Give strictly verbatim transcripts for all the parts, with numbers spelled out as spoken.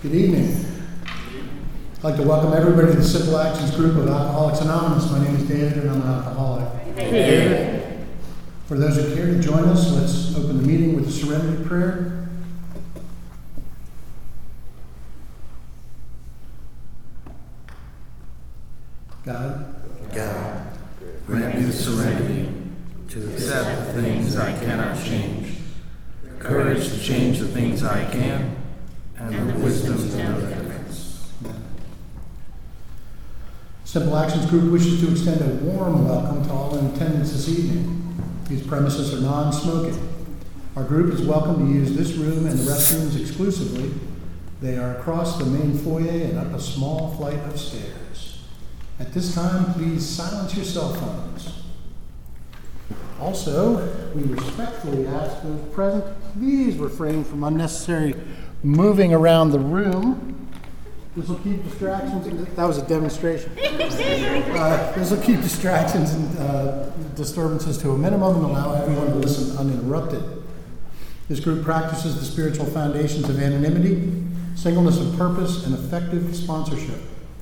Good evening. I'd like to welcome everybody to the Simple Actions group of Alcoholics Anonymous. My name is David and I'm an alcoholic. Hey, David. For those who care to join us, let's open the meeting with a serenity prayer. God, God, grant me the serenity to accept the things I cannot change, the courage to change the things I can, and the wisdom to know the difference. Simple Actions Group wishes to extend a warm welcome to all in attendance this evening. These premises are non-smoking. Our group is welcome to use this room and the restrooms exclusively. They are across the main foyer and up a small flight of stairs. At this time, please silence your cell phones. Also, we respectfully ask those present, please refrain from unnecessary moving around the room. This will keep distractions. That was a demonstration. Uh, this will keep distractions and uh, disturbances to a minimum and allow everyone to listen uninterrupted. This group practices the spiritual foundations of anonymity, singleness of purpose, and effective sponsorship.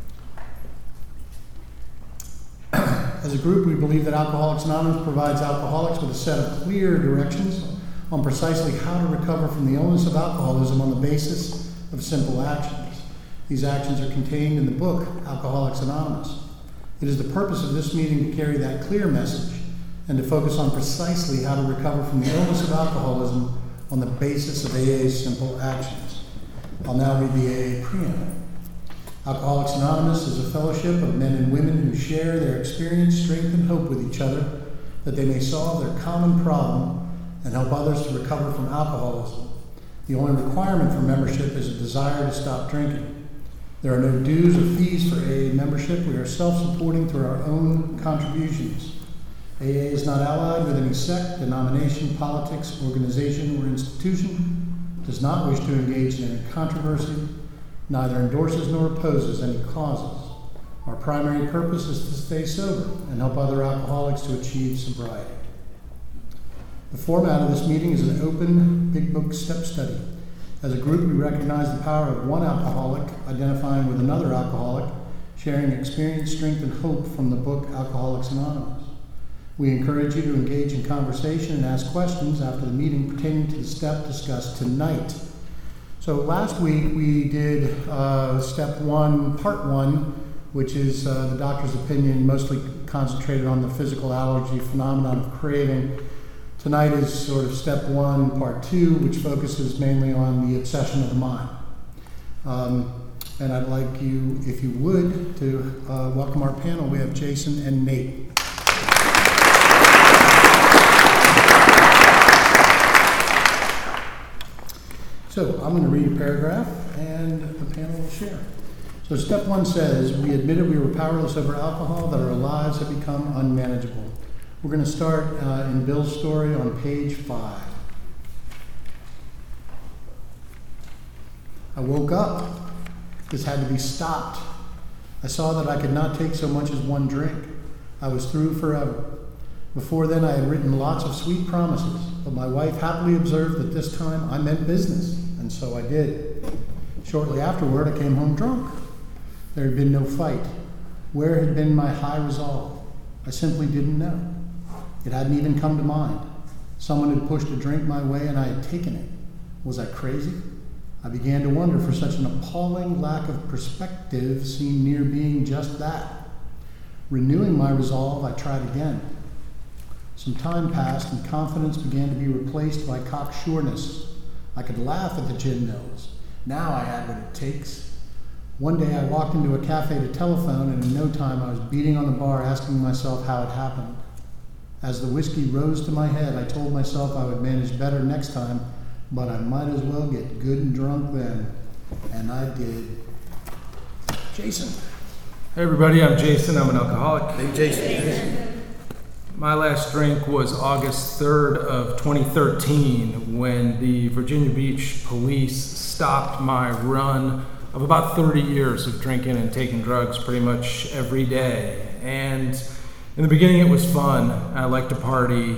As a group, we believe that Alcoholics Anonymous provides alcoholics with a set of clear directions on precisely how to recover from the illness of alcoholism on the basis of simple actions. These actions are contained in the book, Alcoholics Anonymous. It is the purpose of this meeting to carry that clear message and to focus on precisely how to recover from the illness of alcoholism on the basis of A A's simple actions. I'll now read the A A preamble. Alcoholics Anonymous is a fellowship of men and women who share their experience, strength, and hope with each other that they may solve their common problem and help others to recover from alcoholism. The only requirement for membership is a desire to stop drinking. There are no dues or fees for A A membership. We are self-supporting through our own contributions. A A is not allied with any sect, denomination, politics, organization, or institution, does not wish to engage in any controversy, neither endorses nor opposes any causes. Our primary purpose is to stay sober and help other alcoholics to achieve sobriety. The format of this meeting is an open, big book step study. As a group, we recognize the power of one alcoholic identifying with another alcoholic, sharing experience, strength, and hope from the book Alcoholics Anonymous. We encourage you to engage in conversation and ask questions after the meeting pertaining to the step discussed tonight. So last week we did uh, step one, part one, which is uh, the doctor's opinion, mostly concentrated on the physical allergy phenomenon of craving. Tonight is sort of step one, part two, which focuses mainly on the obsession of the mind. Um, and I'd like you, if you would, to uh, welcome our panel. We have Jason and Nate. So I'm going to read a paragraph and the panel will share. So step one says, we admitted we were powerless over alcohol, that our lives have become unmanageable. We're going to start uh, in Bill's story on page five. I woke up. This had to be stopped. I saw that I could not take so much as one drink. I was through forever. Before then, I had written lots of sweet promises, but my wife happily observed that this time I meant business, and so I did. Shortly afterward, I came home drunk. There had been no fight. Where had been my high resolve? I simply didn't know. It hadn't even come to mind. Someone had pushed a drink my way and I had taken it. Was I crazy? I began to wonder, for such an appalling lack of perspective seemed near being just that. Renewing my resolve, I tried again. Some time passed and confidence began to be replaced by cocksureness. I could laugh at the gin nose. Now I had what it takes. One day I walked into a cafe to telephone, and in no time I was beating on the bar asking myself how it happened. As the whiskey rose to my head, I told myself I would manage better next time, but I might as well get good and drunk then. And I did. Jason. Hey everybody, I'm Jason. I'm an alcoholic. Hey, Jason. My last drink was August third of twenty thirteen when the Virginia Beach police stopped my run of about thirty years of drinking and taking drugs pretty much every day. And in the beginning it was fun. I liked to party,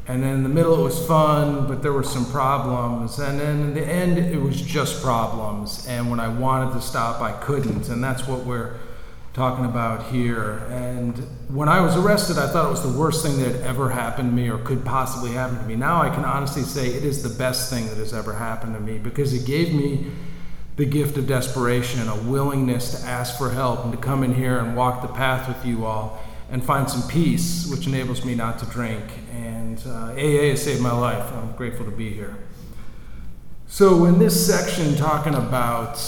And then in the middle it was fun, but there were some problems. And then in the end it was just problems. And when I wanted to stop, I couldn't. And that's what we're talking about here. And when I was arrested, I thought it was the worst thing that had ever happened to me or could possibly happen to me. Now I can honestly say it is the best thing that has ever happened to me, because it gave me the gift of desperation, a willingness to ask for help and to come in here and walk the path with you all and find some peace, which enables me not to drink. And uh, A A has saved my life. I'm grateful to be here. So in this section talking about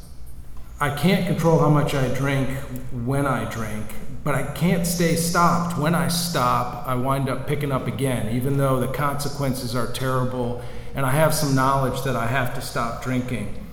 I can't control how much I drink when I drink, but I can't stay stopped. When I stop, I wind up picking up again, even though the consequences are terrible, and I have some knowledge that I have to stop drinking.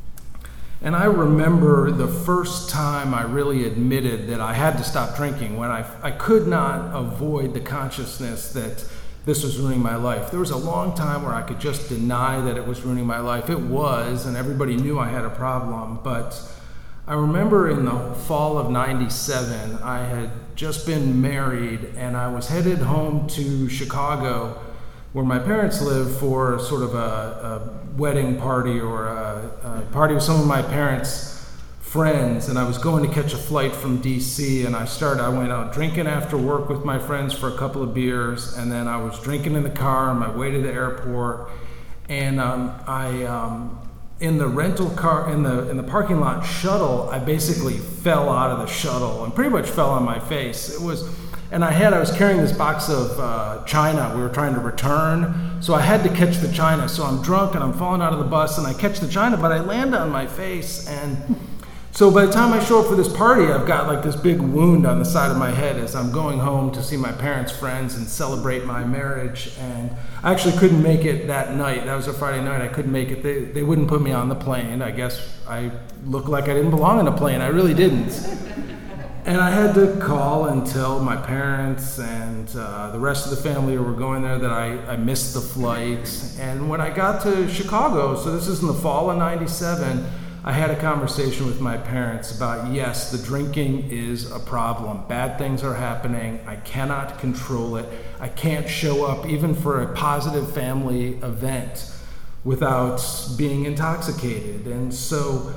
And I remember the first time I really admitted that I had to stop drinking, when I, I could not avoid the consciousness that this was ruining my life. There was a long time where I could just deny that it was ruining my life. It was, and everybody knew I had a problem, but I remember in the fall of ninety-seven, I had just been married and I was headed home to Chicago, where my parents live, for sort of a, a wedding party or a, a party with some of my parents' friends. And I was going to catch a flight from D C, and I started, I went out drinking after work with my friends for a couple of beers, and then I was drinking in the car on my way to the airport. And um, I, um, in the rental car, in the in the parking lot shuttle, I basically fell out of the shuttle and pretty much fell on my face. It was, and I had, I was carrying this box of uh, china we were trying to return, so I had to catch the china. So I'm drunk and I'm falling out of the bus and I catch the china, but I land on my face. And so by the time I show up for this party, I've got like this big wound on the side of my head as I'm going home to see my parents' friends and celebrate my marriage. And I actually couldn't make it that night. That was a Friday night. I couldn't make it. They, they wouldn't put me on the plane. I guess I looked like I didn't belong on a plane. I really didn't. And I had to call and tell my parents and uh, the rest of the family who were going there that I, I missed the flight. And when I got to Chicago, so this is in the fall of ninety-seven, I had a conversation with my parents about, yes, the drinking is a problem. Bad things are happening. I cannot control it. I can't show up even for a positive family event without being intoxicated. And so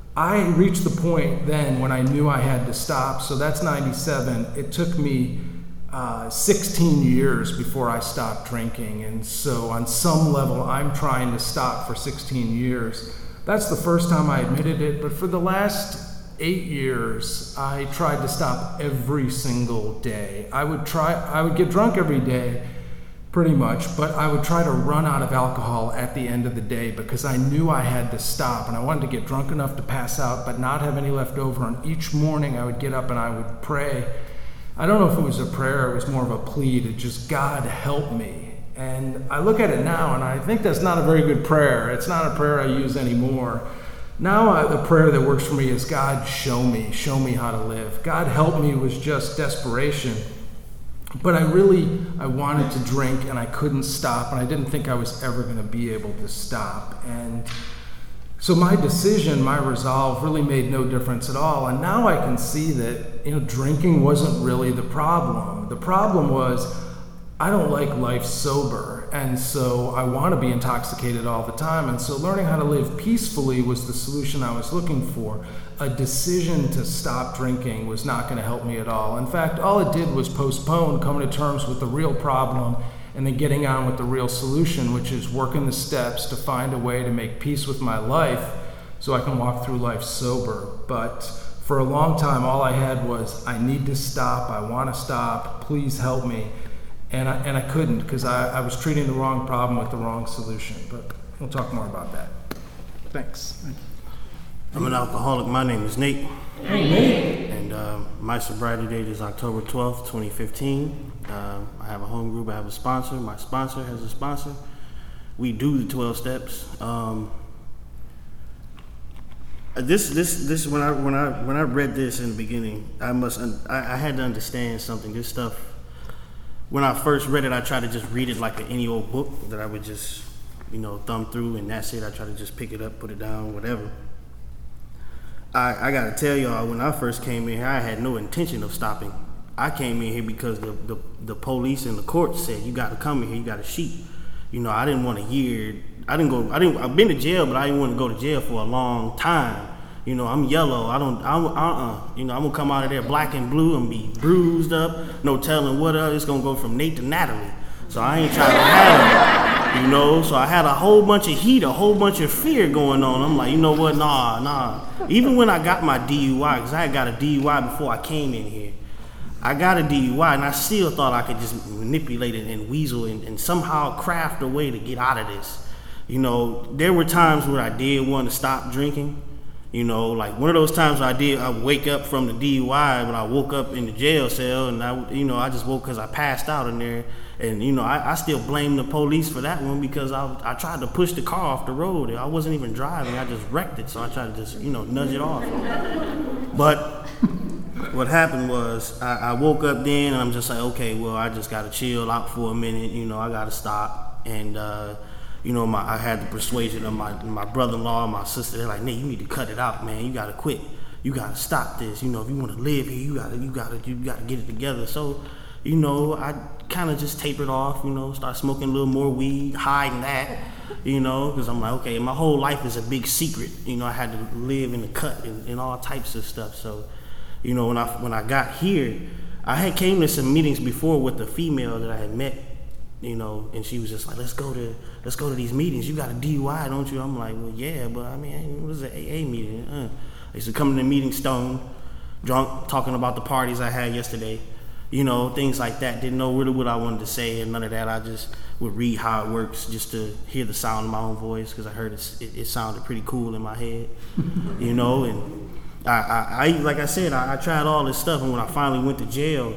I reached the point then when I knew I had to stop. So that's ninety-seven. It took me uh, sixteen years before I stopped drinking. And so on some level, I'm trying to stop for sixteen years. That's the first time I admitted it, but for the last eight years, I tried to stop every single day. I would try, I would get drunk every day, pretty much, but I would try to run out of alcohol at the end of the day because I knew I had to stop, and I wanted to get drunk enough to pass out, but not have any left over. And each morning I would get up and I would pray. I don't know if it was a prayer, it was more of a plea to just, God, help me. And I look at it now, and I think that's not a very good prayer. It's not a prayer I use anymore. Now I, the prayer that works for me is, God, show me, show me how to live. God, help me was just desperation. But I really, I wanted to drink, and I couldn't stop, and I didn't think I was ever going to be able to stop. And so my decision, my resolve really made no difference at all. And now I can see that, you know, drinking wasn't really the problem. The problem was, I don't like life sober, and so I want to be intoxicated all the time. And so learning how to live peacefully was the solution I was looking for. A decision to stop drinking was not going to help me at all. In fact, all it did was postpone coming to terms with the real problem and then getting on with the real solution, which is working the steps to find a way to make peace with my life so I can walk through life sober. But for a long time, all I had was, I need to stop, I want to stop, please help me. And I, and I couldn't because I, I was treating the wrong problem with the wrong solution. But we'll talk more about that. Thanks. Thank you. I'm an alcoholic. My name is Nate. Hey, Nate. And uh, my sobriety date is October twelfth, twenty fifteen. Uh, I have a home group. I have a sponsor. My sponsor has a sponsor. We do the twelve steps. Um, this, this, this. When I, when I, when I read this in the beginning, I must. I, I had to understand something. This stuff. When I first read it, I tried to just read it like any old book that I would just, you know, thumb through, and that's it. I try to just pick it up, put it down, whatever. I, I gotta tell y'all, when I first came in here, I had no intention of stopping. I came in here because the, the, the police and the court said, you got to come in here, you got to sheet. You know, I didn't want a year. I didn't go, I didn't, I've been to jail, but I didn't want to go to jail for a long time. You know, I'm yellow. I don't, I'm, uh-uh. You know, I'm going to come out of there black and blue and be bruised up. No telling what else. It's going to go from Nate to Natalie. So I ain't trying to have it, you know. So I had a whole bunch of heat, a whole bunch of fear going on. I'm like, you know what? Nah, nah. Even when I got my D U I, because I had got a D U I before I came in here. I got a D U I, and I still thought I could just manipulate it and weasel and, and somehow craft a way to get out of this. You know, there were times where I did want to stop drinking. You know, like one of those times I did, I wake up from the D U I, but I woke up in the jail cell, and I, you know, I just woke because I passed out in there. And, you know, I, I still blame the police for that one because I, I tried to push the car off the road. I wasn't even driving. I just wrecked it. So I tried to just, you know, nudge it off. But what happened was I, I woke up then and I'm just like, okay, well, I just got to chill out for a minute. You know, I got to stop. And, uh, you know, my I had the persuasion of my, my brother-in-law and my sister. They're like, Nate, you need to cut it out, man. You got to quit. You got to stop this. You know, if you want to live here, you got to, you got to, you got to get it together. So, you know, I kind of just tapered off, you know, start smoking a little more weed, hiding that, you know, because I'm like, okay, my whole life is a big secret. You know, I had to live in the cut and, and all types of stuff. So, you know, when I when I got here, I had came to some meetings before with a female that I had met, you know, and she was just like, let's go to let's go to these meetings. You got a D U I, don't you? I'm like, well, yeah, but I mean, what is an A A meeting? Uh. I used to come to the meeting stoned, drunk, talking about the parties I had yesterday. You know, things like that. Didn't know really what I wanted to say and none of that. I just would read how it works just to hear the sound of my own voice because I heard it, it, it sounded pretty cool in my head, you know. And I, I, I like I said, I, I tried all this stuff, and when I finally went to jail,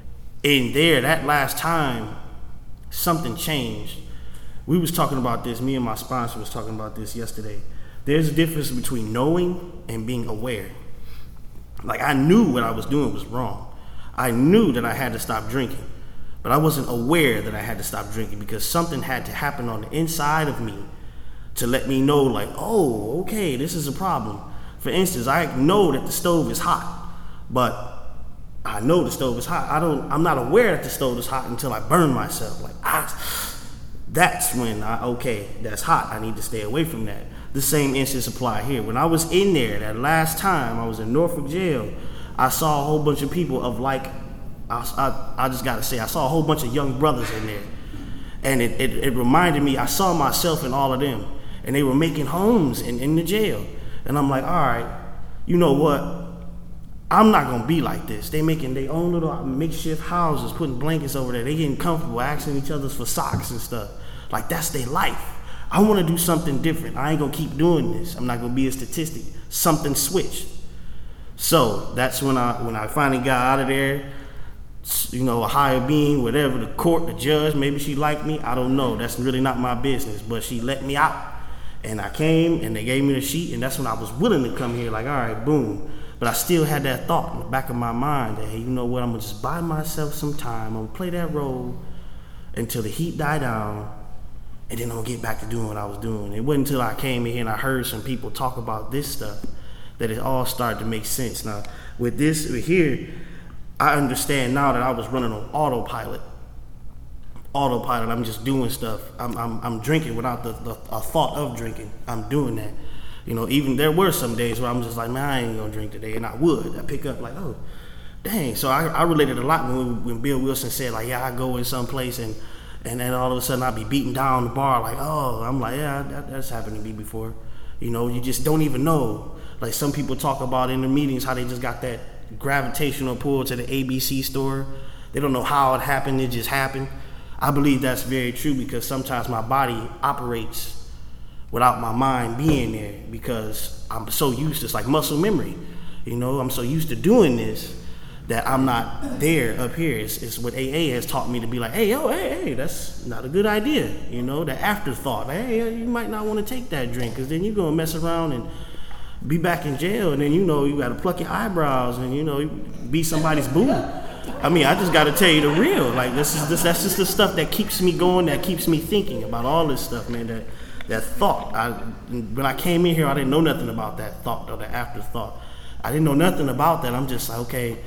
in there, that last time, something changed. We was talking about this, me and my sponsor was talking about this yesterday. There's a difference between knowing and being aware. Like, I knew what I was doing was wrong. I knew that I had to stop drinking, but I wasn't aware that I had to stop drinking because something had to happen on the inside of me to let me know, like, oh, okay, this is a problem. For instance, I know that the stove is hot, but I know the stove is hot. I don't, I'm not aware that the stove is hot until I burn myself. Like, I, that's when I, okay, that's hot. I need to stay away from that. The same instance apply here. When I was in there that last time, I was in Norfolk jail, I saw a whole bunch of people of like, I, I, I just gotta say, I saw a whole bunch of young brothers in there. And it, it, it reminded me, I saw myself in all of them. And they were making homes in, in the jail. And I'm like, all right, you know what? I'm not gonna be like this. They making their own little makeshift houses, putting blankets over there. They getting comfortable, asking each other for socks and stuff. Like, that's their life. I wanna do something different. I ain't gonna keep doing this. I'm not gonna be a statistic. Something switched. So that's when I when I finally got out of there, you know, a higher being, whatever, the court, the judge, maybe she liked me, I don't know. That's really not my business. But she let me out. And I came and they gave me the sheet, and that's when I was willing to come here, like, all right, boom. But I still had that thought in the back of my mind that, hey, you know what, I'm gonna just buy myself some time. I'm gonna play that role until the heat die down, and then I'm gonna get back to doing what I was doing. It wasn't until I came in here and I heard some people talk about this stuff that it all started to make sense. Now, with this here, I understand now that I was running on autopilot. Autopilot, I'm just doing stuff. I'm I'm, I'm drinking without the, the a thought of drinking. I'm doing that. You know, even there were some days where I'm just like, man, I ain't gonna drink today, and I would. I pick up like, oh, dang. So I, I related a lot when when Bill Wilson said like, yeah, I go in some place and and then all of a sudden I'd be beating down the bar like, oh, I'm like, yeah, that, that's happened to me before. You know, you just don't even know. Like some people talk about in the meetings how they just got that gravitational pull to the A B C store. They don't know how it happened, it just happened. I believe that's very true because sometimes my body operates without my mind being there because I'm so used to, it's like muscle memory. You know, I'm so used to doing this that I'm not there up here. It's, it's what A A has taught me to be like, hey, yo, hey, hey, that's not a good idea. You know, the afterthought, hey, you might not want to take that drink because then you're going to mess around and be back in jail, and then, you know, you got to pluck your eyebrows and, you know, be somebody's boo. I mean, I just got to tell you the real. Like, this is this that's just the stuff that keeps me going, that keeps me thinking about all this stuff, man, that that thought. I, when I came in here, I didn't know nothing about that thought or the afterthought. I didn't know nothing about that. I'm just like, okay,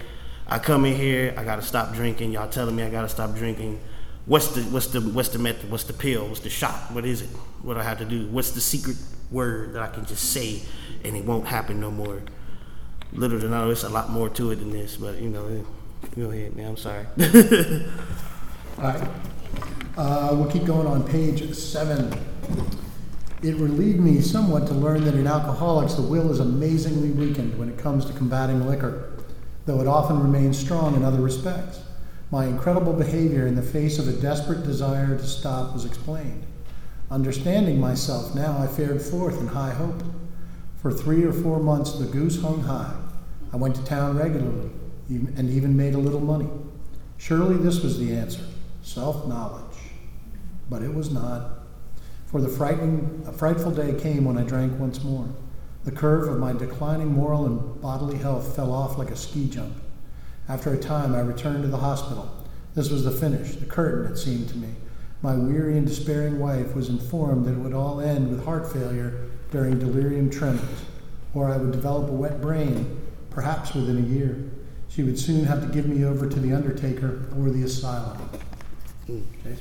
I come in here, I gotta stop drinking. Y'all telling me I gotta stop drinking. What's the what's the what's the method? What's the pill? What's the shot? What is it? What do I have to do? What's the secret word that I can just say and it won't happen no more? Little to know, it's a lot more to it than this, but you know, go ahead, man. I'm sorry. All right. Uh, we'll keep going on page seven. It relieved me somewhat to learn that in alcoholics, the will is amazingly weakened when it comes to combating liquor, though it often remains strong in other respects. My incredible behavior in the face of a desperate desire to stop was explained. Understanding myself now, I fared forth in high hope. For three or four months, the goose hung high. I went to town regularly even, and even made a little money. Surely this was the answer, self-knowledge. But it was not. For the frightening, a frightful day came when I drank once more. The curve of my declining moral and bodily health fell off like a ski jump. After a time, I returned to the hospital. This was the finish, the curtain, it seemed to me. My weary and despairing wife was informed that it would all end with heart failure during delirium tremens, or I would develop a wet brain, perhaps within a year. She would soon have to give me over to the undertaker or the asylum. Okay.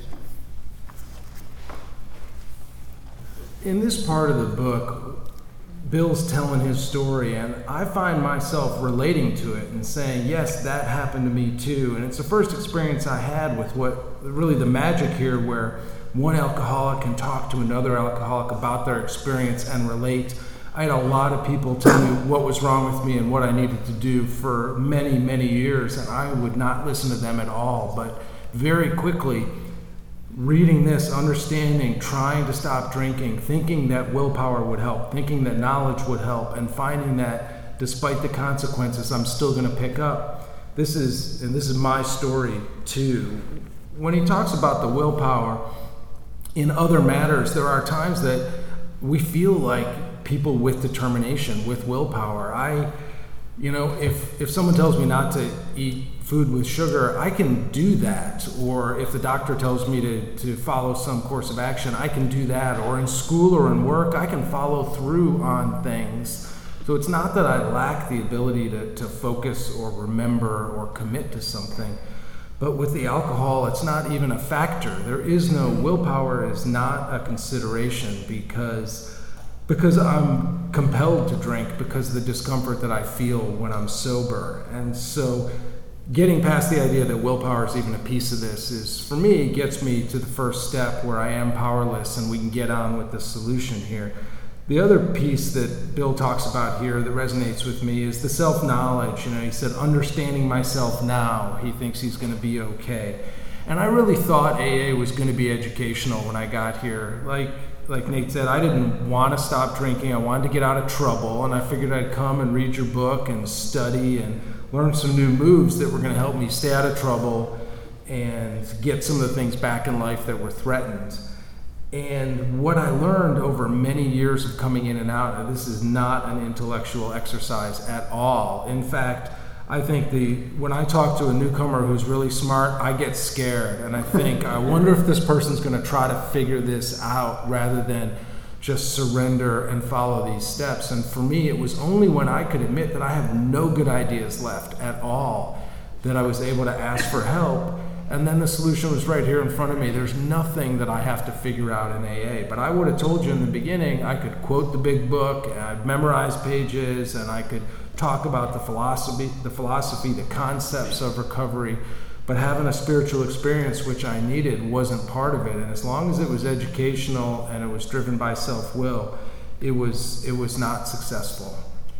In this part of the book, Bill's telling his story, and I find myself relating to it and saying, yes, that happened to me too. And it's the first experience I had with what really the magic here, where one alcoholic can talk to another alcoholic about their experience and relate. I had a lot of people tell me what was wrong with me and what I needed to do for many, many years, and I would not listen to them at all. But very quickly, reading this, understanding, trying to stop drinking, thinking that willpower would help, thinking that knowledge would help, and finding that despite the consequences, I'm still going to pick up. This is, and this is my story too. When he talks about the willpower in other matters, there are times that we feel like people with determination, with willpower. I, you know, if if someone tells me not to eat food with sugar, I can do that. Or if the doctor tells me to, to follow some course of action, I can do that. Or in school or in work, I can follow through on things. So it's not that I lack the ability to, to focus or remember or commit to something. But with the alcohol, it's not even a factor. There is no, willpower is not a consideration because because I'm compelled to drink because of the discomfort that I feel when I'm sober. And so getting past the idea that willpower is even a piece of this is, for me, gets me to the first step where I am powerless and we can get on with the solution here. The other piece that Bill talks about here that resonates with me is the self-knowledge. You know, he said, understanding myself now, he thinks he's going to be okay. And I really thought A A was going to be educational when I got here. Like, like Nate said, I didn't want to stop drinking. I wanted to get out of trouble, and I figured I'd come and read your book and study and learn some new moves that were going to help me stay out of trouble and get some of the things back in life that were threatened. And what I learned over many years of coming in and out, and this is not an intellectual exercise at all. In fact, I think the when I talk to a newcomer who's really smart, I get scared and I think, I wonder if this person's going to try to figure this out rather than just surrender and follow these steps. And for me, it was only when I could admit that I have no good ideas left at all that I was able to ask for help. And then the solution was right here in front of me. There's nothing that I have to figure out in A A. But I would have told you in the beginning, I could quote the big book, and I'd memorize pages, and I could talk about the philosophy, the philosophy, the concepts of recovery. But having a spiritual experience, which I needed, wasn't part of it. And as long as it was educational and it was driven by self-will, it was it was not successful.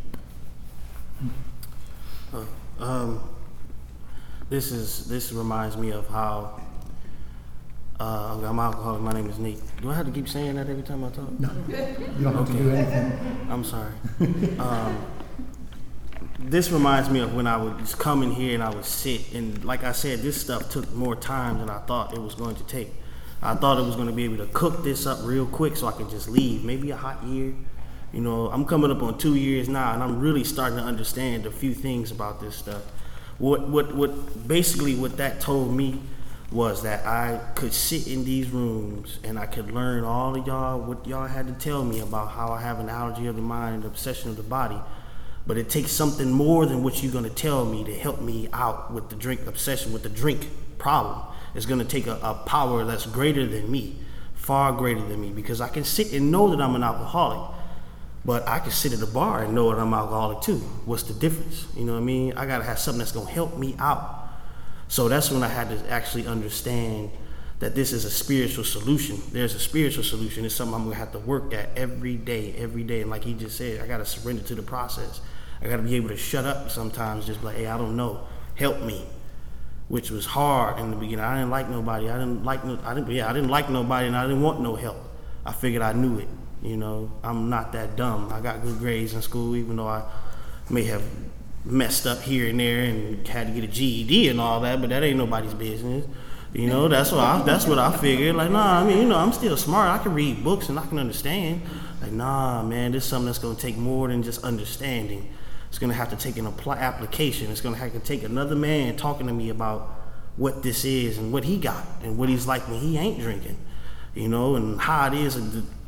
Uh, um. This is this reminds me of how uh, I'm alcoholic. My name is Nate. Do I have to keep saying that every time I talk? No, you don't have to do anything. I'm sorry. um, this reminds me of when I would just come in here and I would sit, and like I said, this stuff took more time than I thought it was going to take. I thought it was going to be able to cook this up real quick so I could just leave. Maybe a hot year. You know, I'm coming up on two years now, and I'm really starting to understand a few things about this stuff. What what what basically what that told me was that I could sit in these rooms and I could learn all of y'all what y'all had to tell me about how I have an allergy of the mind and obsession of the body. But it takes something more than what you're gonna tell me to help me out with the drink obsession, with the drink problem. It's gonna take a, a power that's greater than me, far greater than me, because I can sit and know that I'm an alcoholic, but I can sit at a bar and know that I'm alcoholic too. What's the difference? You know what I mean? I gotta have something that's gonna help me out. So that's when I had to actually understand that this is a spiritual solution. There's a spiritual solution. It's something I'm gonna have to work at every day, every day. And like he just said, I gotta surrender to the process. I gotta be able to shut up sometimes, just like, hey, I don't know, help me. Which was hard in the beginning. I didn't like nobody. I didn't like no. I didn't. Yeah, I didn't like nobody, and I didn't want no help. I figured I knew it. You know, I'm not that dumb. I got good grades in school, even though I may have messed up here and there and had to get a G E D and all that. But that ain't nobody's business. You know, that's what I. That's what I figured. Like, nah. I mean, you know, I'm still smart. I can read books and I can understand. Like, nah, man. This is something that's gonna take more than just understanding. It's gonna have to take an apply application. It's gonna have to take another man talking to me about what this is and what he got and what he's like when he ain't drinking, you know, and how it is.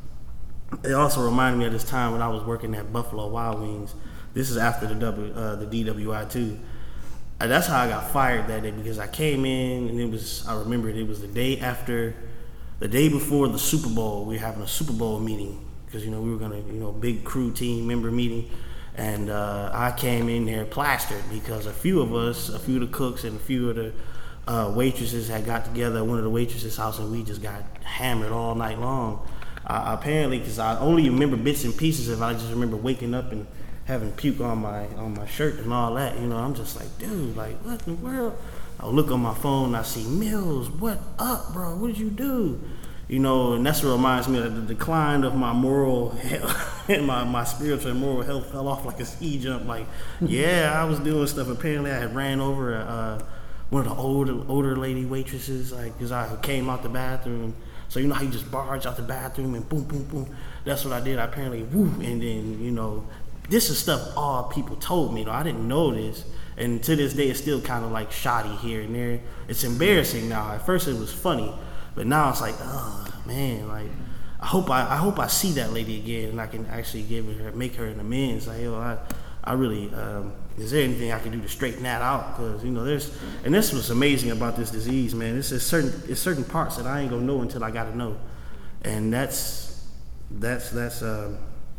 It also reminded me of this time when I was working at Buffalo Wild Wings. This is after the W, uh, the D W I too. And that's how I got fired that day, because I came in and it was, I remember it, it was the day after, the day before the Super Bowl. We were having a Super Bowl meeting because, you know, we were gonna, you know, big crew team member meeting. And uh, I came in there plastered because a few of us, a few of the cooks and a few of the uh, waitresses had got together at one of the waitresses' house, and we just got hammered all night long. Uh, apparently, because I only remember bits and pieces of it. I just remember waking up and having puke on my on my shirt and all that. You know, I'm just like, dude, like, what in the world? I look on my phone and I see, Mills, what up, bro? What did you do? You know, and that's what reminds me of the decline of my moral health and my, my spiritual and moral health fell off like a ski jump. Like, yeah, I was doing stuff. Apparently, I had ran over uh, one of the older older lady waitresses, like, because I came out the bathroom. So you know how you just barge out the bathroom and boom, boom, boom. That's what I did. I apparently, woo, and then, you know, this is stuff all people told me. You know, I didn't know this. And to this day, it's still kind of like shoddy here and there. It's embarrassing now. At first, it was funny. But now it's like, oh man, like I hope I, I hope I see that lady again and I can actually give her, make her an amends. Like, yo, I, I really, um, is there anything I can do to straighten that out? Because, you know, there's, and this was amazing about this disease, man. This is certain, it's certain parts that I ain't gonna know until I gotta know, and that's, that's, that's, um,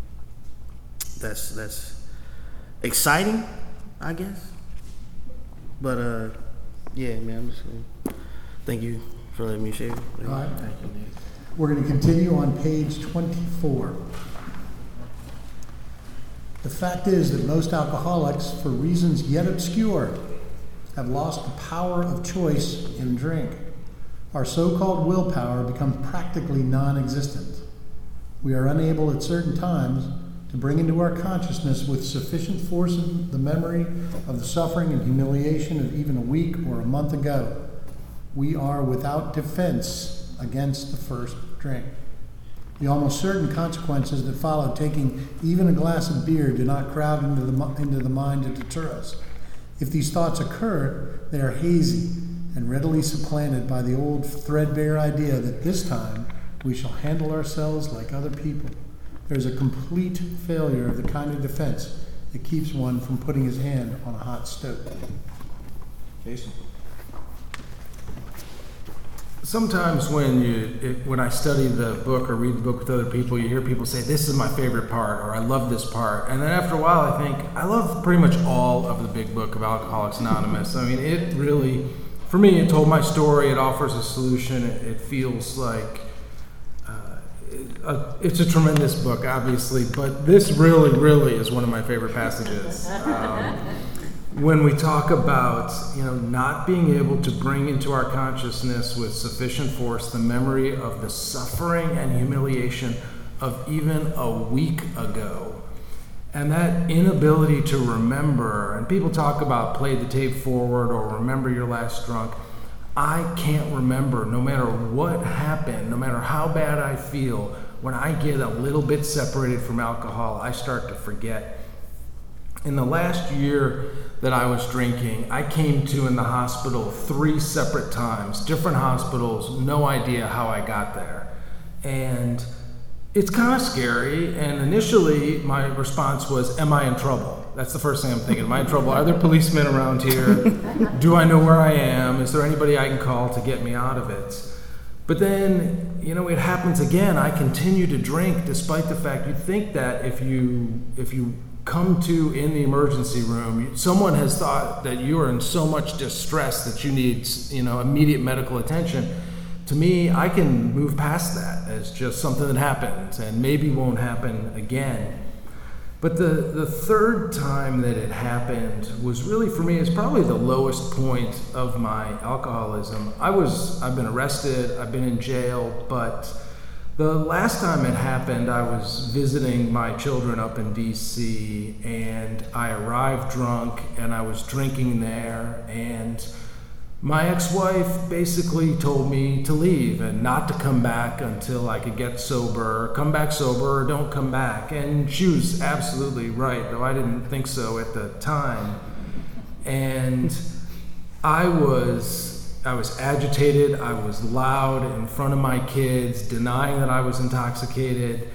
that's, that's exciting, I guess. But uh, yeah, man, I'm just gonna thank you for letting me share. All right. We're going to continue on page twenty-four. The fact is that most alcoholics, for reasons yet obscure, have lost the power of choice in drink. Our so-called willpower becomes practically non-existent. We are unable at certain times to bring into our consciousness with sufficient force the memory of the suffering and humiliation of even a week or a month ago. We are without defense against the first drink. The almost certain consequences that follow taking even a glass of beer do not crowd into the, into the mind to deter us. If these thoughts occur, they are hazy and readily supplanted by the old threadbare idea that this time we shall handle ourselves like other people. There is a complete failure of the kind of defense that keeps one from putting his hand on a hot stove. Jason? Sometimes when you, it, when I study the book or read the book with other people, you hear people say, this is my favorite part, or I love this part. And then after a while, I think, I love pretty much all of the big book of Alcoholics Anonymous. I mean, it really, for me, it told my story, it offers a solution, it, it feels like, uh, it, uh, it's a tremendous book, obviously, but this really, really is one of my favorite passages. Um, When we talk about, you know, not being able to bring into our consciousness with sufficient force the memory of the suffering and humiliation of even a week ago, and that inability to remember, and people talk about play the tape forward or remember your last drunk. I can't remember, no matter what happened, no matter how bad I feel, when I get a little bit separated from alcohol, I start to forget. In the last year that I was drinking, I came to in the hospital three separate times, different hospitals, no idea how I got there. And It's kind of scary, and initially my response was, am I in trouble? That's the first thing I'm thinking. Am I in trouble? Are there policemen around here? Do I know where I am? Is there anybody I can call to get me out of it? But then, you know, it happens again. I continue to drink despite the fact you'd think that if you if you come to in the emergency room, someone has thought that you are in so much distress that you need, you know, immediate medical attention. To me, I can move past that as just something that happens and maybe won't happen again. But the, the third time that it happened was really, for me, is probably the lowest point of my alcoholism. I was, I've been arrested, I've been in jail, but the last time it happened, I was visiting my children up in D C, and I arrived drunk, and I was drinking there, and my ex-wife basically told me to leave and not to come back until I could get sober. Come back sober or don't come back. And she was absolutely right, though I didn't think so at the time. And I was I was agitated, I was loud in front of my kids, denying that I was intoxicated.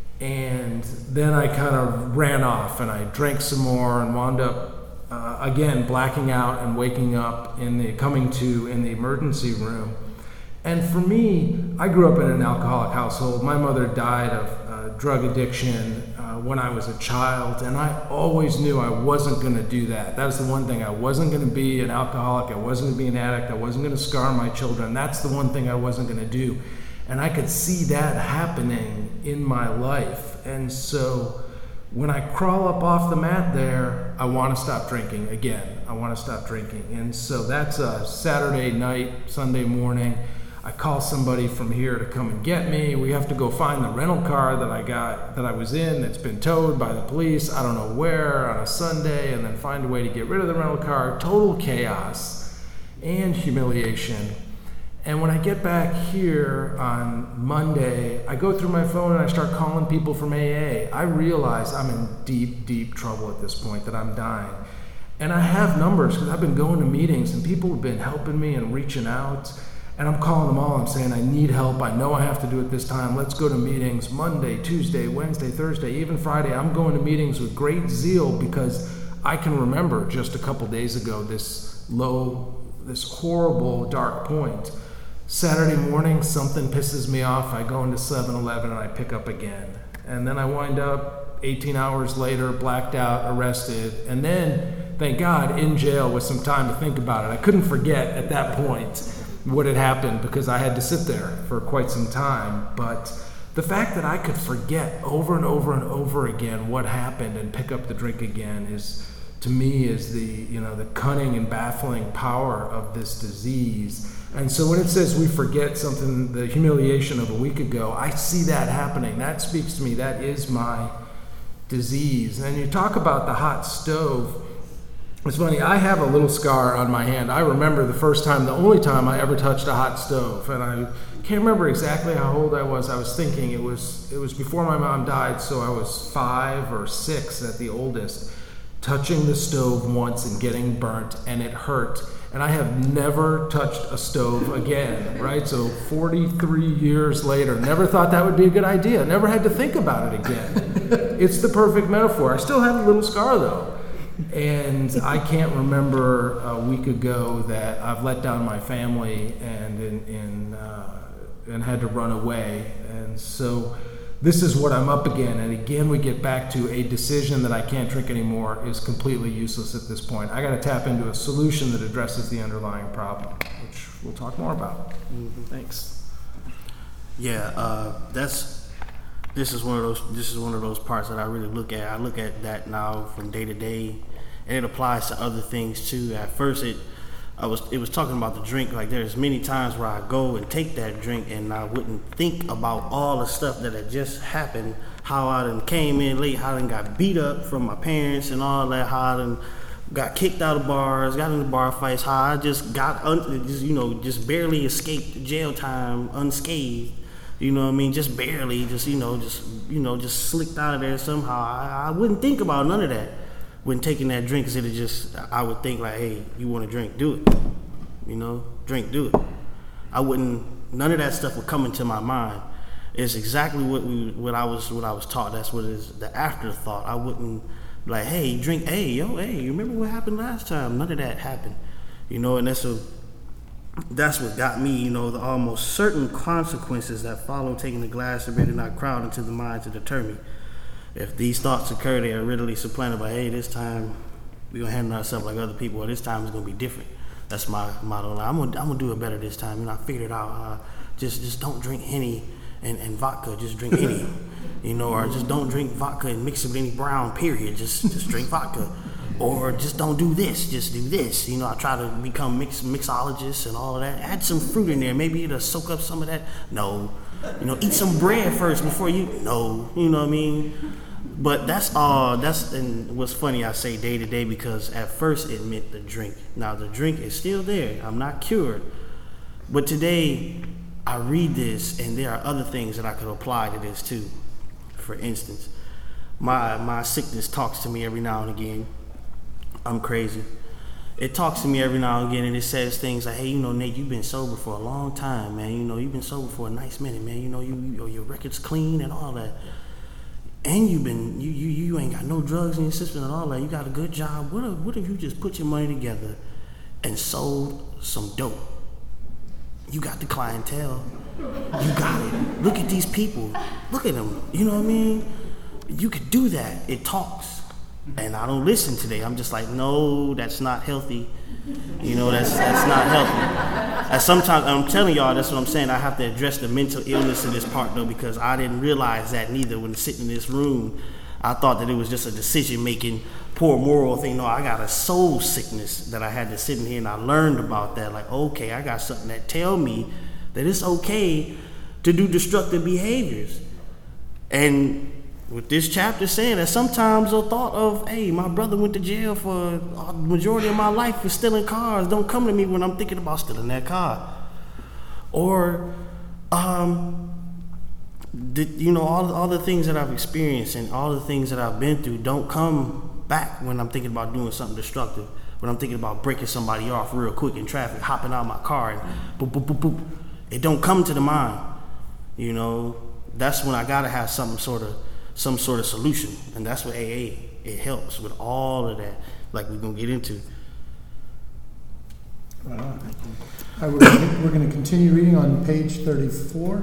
And then I kind of ran off and I drank some more and wound up Uh, again, blacking out and waking up in the coming to in the emergency room. And for me, I grew up in an alcoholic household. My mother died of uh, drug addiction uh, when I was a child, and I always knew I wasn't going to do that. That was the one thing. I wasn't going to be an alcoholic. I wasn't going to be an addict. I wasn't going to scar my children. That's the one thing I wasn't going to do. And I could see that happening in my life. And so when I crawl up off the mat there, I want to stop drinking again. I want to stop drinking. And so that's a Saturday night, Sunday morning. I call somebody from here to come and get me. We have to go find the rental car that I got, that I was in, that's been towed by the police, I don't know where, on a Sunday, and then find a way to get rid of the rental car. Total chaos and humiliation. And when I get back here on Monday, I go through my phone and I start calling people from A A. I realize I'm in deep, deep trouble at this point, that I'm dying. And I have numbers because I've been going to meetings and people have been helping me and reaching out. And I'm calling them all. I'm saying, I need help. I know I have to do it this time. Let's go to meetings Monday, Tuesday, Wednesday, Thursday, even Friday. I'm going to meetings with great zeal because I can remember just a couple days ago this low, this horrible, dark point. Saturday morning, something pisses me off. I go into seven eleven and I pick up again. And then I wind up eighteen hours later, blacked out, arrested. And then, thank God, in jail with some time to think about it. I couldn't forget at that point what had happened because I had to sit there for quite some time. But the fact that I could forget over and over and over again what happened and pick up the drink again is, to me, is the, you know, the cunning and baffling power of this disease. And so when it says we forget something, the humiliation of a week ago, I see that happening. That speaks to me. That is my disease. And you talk about the hot stove. It's funny, I have a little scar on my hand. I remember the first time, the only time I ever touched a hot stove. And I can't remember exactly how old I was. I was thinking it was it was before my mom died, so I was five or six at the oldest, touching the stove once and getting burnt, and it hurt. And I have never touched a stove again, right? So forty-three years later, never thought that would be a good idea. Never had to think about it again. It's the perfect metaphor. I still have a little scar though. And I can't remember a week ago that I've let down my family and in, in, uh, and had to run away. And so this is what I'm up again. And again, we get back to a decision that I can't drink anymore is completely useless at this point. I got to tap into a solution that addresses the underlying problem, which we'll talk more about. Mm-hmm. Thanks. Yeah, uh, that's this is one of those this is one of those parts that I really look at. I look at that now from day to day, and it applies to other things too. At first, it I was it was talking about the drink. Like there's many times where I go and take that drink and I wouldn't think about all the stuff that had just happened, how I done came in late, how I done got beat up from my parents and all that, how I done got kicked out of bars, got into bar fights, how I just got, un, just, you know, just barely escaped jail time unscathed. You know what I mean? Just barely, just, you know, just, you know, just slicked out of there somehow. I, I wouldn't think about none of that when taking that drink, because it just, I would think like, hey, you want to drink, do it. You know, drink, do it. I wouldn't, none of that stuff would come into my mind. It's exactly what we what I was what I was taught. That's what it is. The afterthought. I wouldn't be like, hey, drink. Hey, yo, hey, you remember what happened last time? None of that happened. You know, and that's a that's what got me. You know, the almost certain consequences that follow taking the glass of beer to not crowd into the mind to deter me. If these thoughts occur, they are readily supplanted by, hey, this time we're gonna handle ourselves like other people, or this time it's gonna be different. That's my motto. I'm gonna I'm gonna do it better this time. You know, I figured it out. Uh, just just don't drink Henny and, and vodka. Just drink Henny. You know, or just don't drink vodka and mix it with any brown. Period. Just just drink vodka. Or just don't do this. Just do this. You know, I try to become mix mixologist and all of that. Add some fruit in there. Maybe it'll soak up some of that. No. You know, eat some bread first before you. No. You know what I mean? But that's all, that's, and what's funny, I say day to day because at first it meant the drink. Now the drink is still there. I'm not cured. But today I read this and there are other things that I could apply to this too. For instance, my my sickness talks to me every now and again. I'm crazy. It talks to me every now and again and it says things like, hey, you know, Nate, you've been sober for a long time, man. You know, you've been sober for a nice minute, man. You know, you, you your record's clean and all that. And you've been, you, you you ain't got no drugs in your system and all that. You got a good job. What if, what if you just put your money together and sold some dope? You got the clientele. You got it. Look at these people. Look at them. You know what I mean? You could do that. It talks. And I don't listen today. I'm just like, no, that's not healthy. You know, that's that's not healthy. And sometimes, I'm telling y'all, that's what I'm saying. I have to address the mental illness in this part, though, because I didn't realize that neither when sitting in this room. I thought that it was just a decision-making, poor moral thing. No, I got a soul sickness that I had to sit in here, and I learned about that. Like, okay, I got something that tell me that it's okay to do destructive behaviors. And with this chapter saying that sometimes the thought of, hey, my brother went to jail for the majority of my life for stealing cars. Don't come to me when I'm thinking about stealing that car. Or, um, the, you know, all, all the things that I've experienced and all the things that I've been through don't come back when I'm thinking about doing something destructive. When I'm thinking about breaking somebody off real quick in traffic, hopping out of my car and boop, boop, boop, boop. It don't come to the mind. You know, that's when I gotta have some sort of some sort of solution, and that's what A A, it helps with all of that, like we're gonna get into. Right on. All right, we're gonna, we're gonna continue reading on page thirty-four.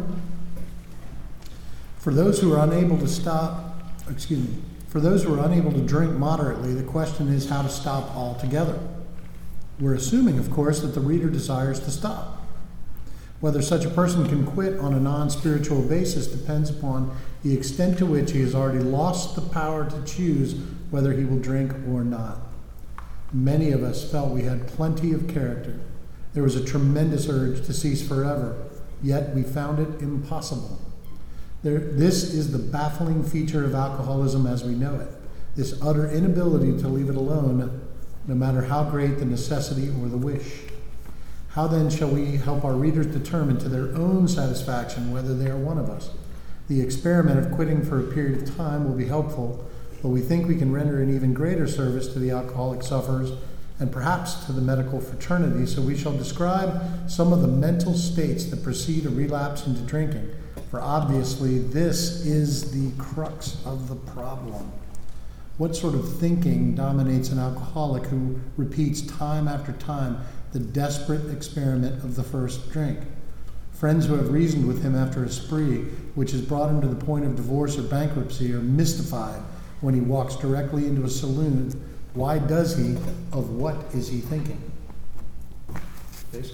For those who are unable to stop, excuse me, for those who are unable to drink moderately, the question is how to stop altogether. We're assuming, of course, that the reader desires to stop. Whether such a person can quit on a non-spiritual basis depends upon the extent to which he has already lost the power to choose whether he will drink or not. Many of us felt we had plenty of character. There was a tremendous urge to cease forever, yet we found it impossible. There, this is the baffling feature of alcoholism as we know it, this utter inability to leave it alone, no matter how great the necessity or the wish. How then shall we help our readers determine to their own satisfaction whether they are one of us? The experiment of quitting for a period of time will be helpful, but we think we can render an even greater service to the alcoholic sufferers and perhaps to the medical fraternity, so we shall describe some of the mental states that precede a relapse into drinking, for obviously this is the crux of the problem. What sort of thinking dominates an alcoholic who repeats time after time the desperate experiment of the first drink? Friends who have reasoned with him after a spree, which has brought him to the point of divorce or bankruptcy, are mystified when he walks directly into a saloon. Why does he? Of what is he thinking? Please.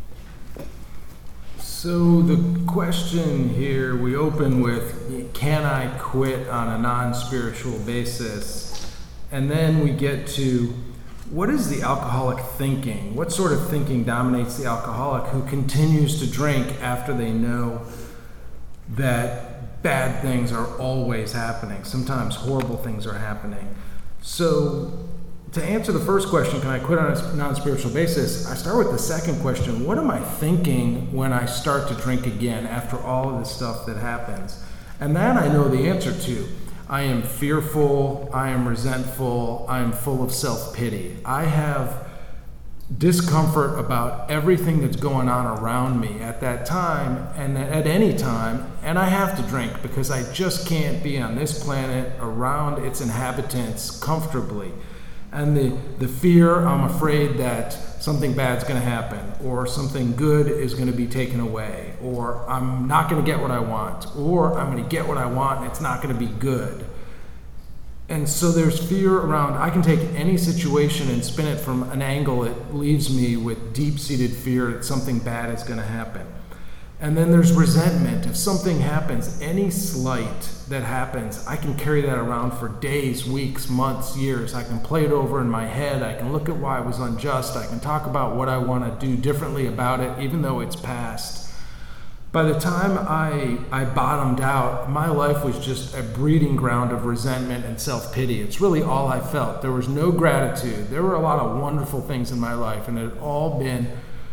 So the question here, we open with, can I quit on a non-spiritual basis? And then we get to, what is the alcoholic thinking? What sort of thinking dominates the alcoholic who continues to drink after they know that bad things are always happening? Sometimes horrible things are happening. So to answer the first question, can I quit on a non-spiritual basis? I start with the second question. What am I thinking when I start to drink again after all of this stuff that happens? And that I know the answer to. I am fearful, I am resentful, I am full of self-pity. I have discomfort about everything that's going on around me at that time and at any time, and I have to drink because I just can't be on this planet around its inhabitants comfortably. And the, the fear, I'm afraid that something bad's going to happen, or something good is going to be taken away, or I'm not going to get what I want, or I'm going to get what I want and it's not going to be good. And so there's fear around, I can take any situation and spin it from an angle that leaves me with deep-seated fear that something bad is going to happen. And then there's resentment. If something happens, any slight that happens, I can carry that around for days, weeks, months, years. I can play it over in my head. I can look at why it was unjust. I can talk about what I want to do differently about it, even though it's past. By the time I, I bottomed out, my life was just a breeding ground of resentment and self-pity. It's really all I felt. There was no gratitude. There were a lot of wonderful things in my life, and it had all been,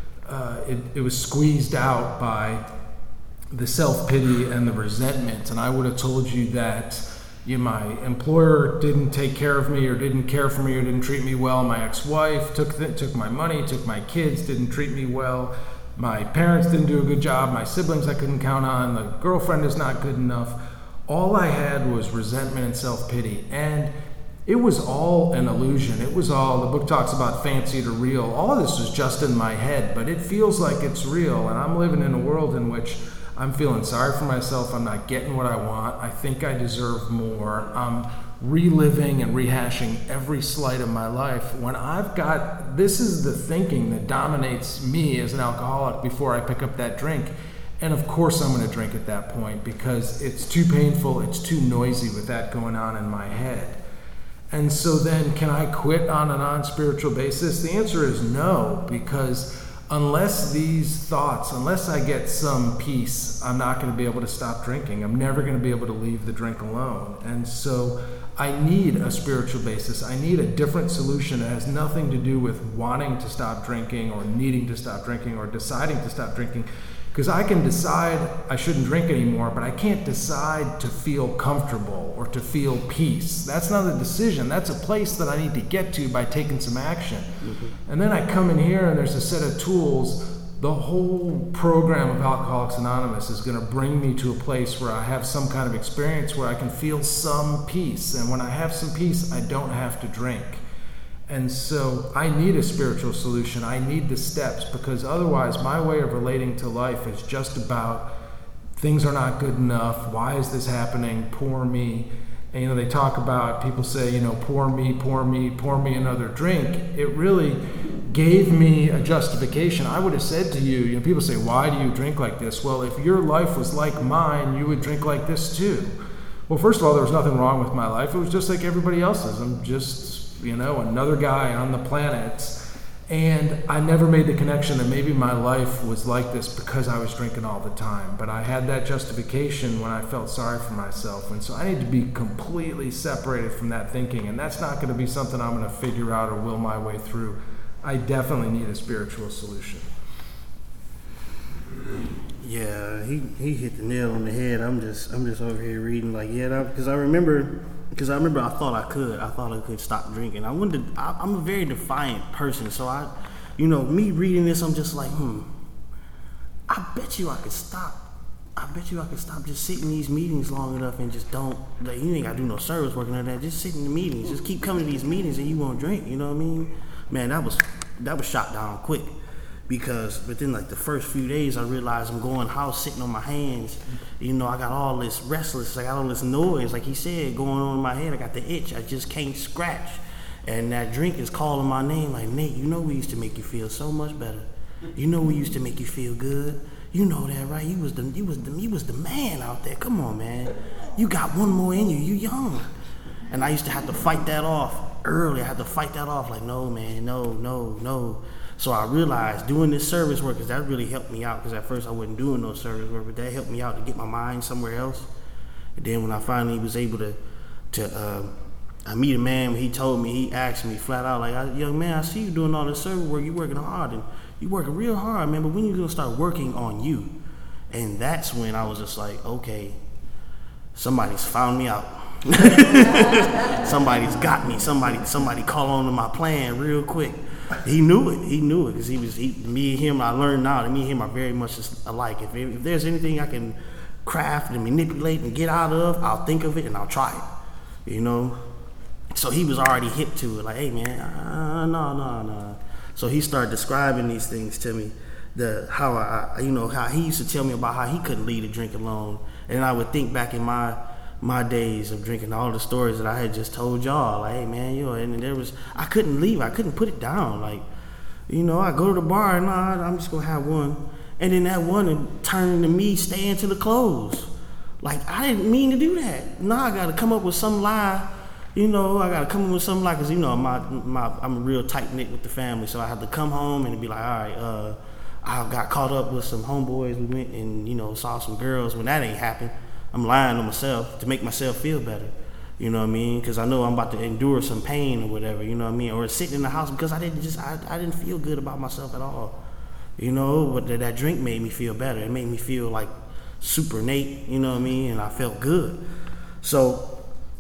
uh, it, it was squeezed out by the self-pity and the resentment. And I would have told you that you know, my employer didn't take care of me or didn't care for me or didn't treat me well. My ex-wife took, th- took my money, took my kids, didn't treat me well. My parents didn't do a good job. My siblings I couldn't count on. The girlfriend is not good enough. All I had was resentment and self-pity. And it was all an illusion. It was all, the book talks about fancy to real. All of this was just in my head, but it feels like it's real. And I'm living in a world in which I'm feeling sorry for myself. I'm not getting what I want. I think I deserve more. I'm reliving and rehashing every slight of my life when I've got, this is the thinking that dominates me as an alcoholic before I pick up that drink. And of course I'm going to drink at that point because it's too painful, it's too noisy with that going on in my head. And so then can I quit on a non-spiritual basis? The answer is no, because unless these thoughts, unless I get some peace, I'm not going to be able to stop drinking. I'm never going to be able to leave the drink alone. And so I need a spiritual basis. I need a different solution that has nothing to do with wanting to stop drinking or needing to stop drinking or deciding to stop drinking. Because I can decide I shouldn't drink anymore, but I can't decide to feel comfortable or to feel peace. That's not a decision. That's a place that I need to get to by taking some action. Mm-hmm. And then I come in here and there's a set of tools. The whole program of Alcoholics Anonymous is going to bring me to a place where I have some kind of experience where I can feel some peace. And when I have some peace, I don't have to drink. And so I need a spiritual solution. I need the steps, because otherwise my way of relating to life is just about things are not good enough. Why is this happening? Poor me. And, you know, they talk about, people say, you know, poor me, poor me, pour me another drink. It really gave me a justification. I would have said to you, you know, people say, why do you drink like this? Well, if your life was like mine, you would drink like this too. Well, first of all, there was nothing wrong with my life. It was just like everybody else's. I'm just, you know, another guy on the planet. And I never made the connection that maybe my life was like this because I was drinking all the time. But I had that justification when I felt sorry for myself. And so I need to be completely separated from that thinking. And that's not going to be something I'm going to figure out or will my way through. I definitely need a spiritual solution. Yeah, he, he hit the nail on the head. I'm just I'm just over here reading like, yeah, because I remember... Because I remember I thought I could. I thought I could stop drinking. I wanted to, I, I'm a very defiant person. So I, you know, me reading this, I'm just like, hmm, I bet you I could stop. I bet you I could stop just sitting in these meetings long enough and just don't, like, you ain't got to do no service work or that. Just sit in the meetings. Just keep coming to these meetings and you won't drink. You know what I mean? Man, that was, that was shot down quick. Because within like the first few days, I realized I'm going house sitting on my hands. You know, I got all this restless, I got all this noise, like he said, going on in my head. I got the itch, I just can't scratch. And that drink is calling my name like, Nate, you know we used to make you feel so much better. You know we used to make you feel good. You know that, right? You was the you was the you was the man out there. Come on, man. You got one more in you. You young. And I used to have to fight that off early. I had to fight that off like, no, man, no, no, no. So I realized doing this service work, because that really helped me out, because at first I wasn't doing no service work, but that helped me out to get my mind somewhere else. And then when I finally was able to, to uh, I meet a man, he told me, he asked me flat out, like, young man, I see you doing all this service work, you working hard, and you working real hard, man, but when you gonna start working on you? And that's when I was just like, okay, somebody's found me out. Somebody's got me. Somebody, somebody call on to my plan real quick. He knew it. He knew it because he was he, me and him. I learned now that me and him are very much alike. If, if there's anything I can craft and manipulate and get out of, I'll think of it and I'll try it. You know. So he was already hip to it. Like, hey man, uh, no, no, no. So he started describing these things to me. The how I, you know, how he used to tell me about how he couldn't leave a drink alone, and I would think back in my my days of drinking, all the stories that I had just told y'all. Like, hey man, you know, and there was I couldn't leave, I couldn't put it down. Like, you know, I go to the bar and nah, I'm just gonna have one, and then that one would turn into me staying till the close. Like, I didn't mean to do that. Now I got to come up with some lie. You know, I gotta come up with something like, cause you know, my my I'm real tight knit with the family, so I have to come home and be like, all right, uh, I got caught up with some homeboys. We went and you know saw some girls. When that ain't happened, I'm lying to myself to make myself feel better. You know what I mean? Cause I know I'm about to endure some pain or whatever. You know what I mean? Or sitting in the house because I didn't just I, I didn't feel good about myself at all. You know, but that, that drink made me feel better. It made me feel like super Nate. You know what I mean? And I felt good. So.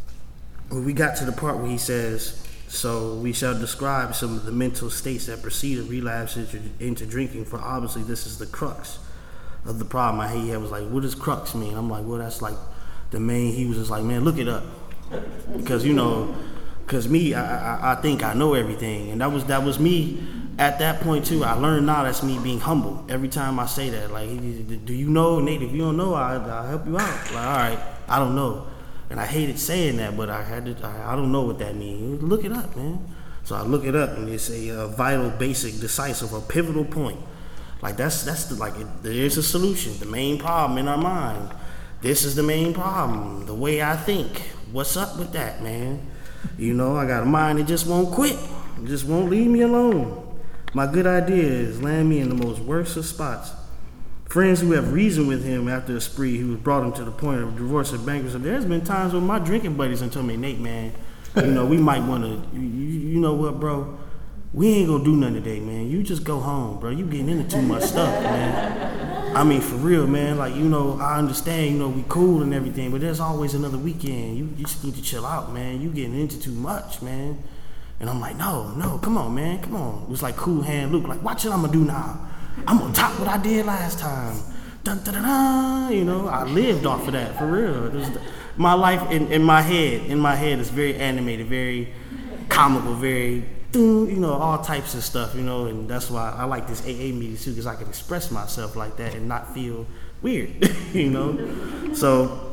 When we got to the part where he says, so we shall describe some of the mental states that precede a relapse into, into drinking, for obviously this is the crux of the problem. I hate he was like, what does crux mean? I'm like, well, that's like the main, he was just like, man, look it up. Because, you know, because me, I, I, I think I know everything. And that was that was me at that point too. I learned now that's me being humble. Every time I say that, like, do you know, Nate? If you don't know, I, I'll help you out. Like, all right, I don't know. And I hated saying that, but I had to, I, I don't know what that means. Look it up, man. So I look it up, and it's a, a vital, basic, decisive, or pivotal point. Like, that's, that's the, like, it, there's a solution. The main problem in our mind. This is the main problem. The way I think. What's up with that, man? You know, I got a mind that just won't quit. It just won't leave me alone. My good ideas land me in the most worst of spots. Friends who have reasoned with him after a spree who brought him to the point of divorce or bankruptcy. There's been times when my drinking buddies have told me, Nate, man, you know, we might want to, you, you know what, bro? We ain't gonna do nothing today, man. You just go home, bro. You getting into too much stuff, man. I mean, for real, man. Like, you know, I understand, you know, we cool and everything, but there's always another weekend. You, you just need to chill out, man. You getting into too much, man. And I'm like, no, no, come on, man, come on. It was like Cool Hand Luke, like, watch what I'm gonna do now. I'm gonna top what I did last time. Dun, dun, dun, dun. You know, I lived off of that, for real. It was, my life in, in my head, in my head is very animated, very comical, very, you know, all types of stuff, you know, and that's why I like this A A meeting too, because I can express myself like that and not feel weird, you know? So,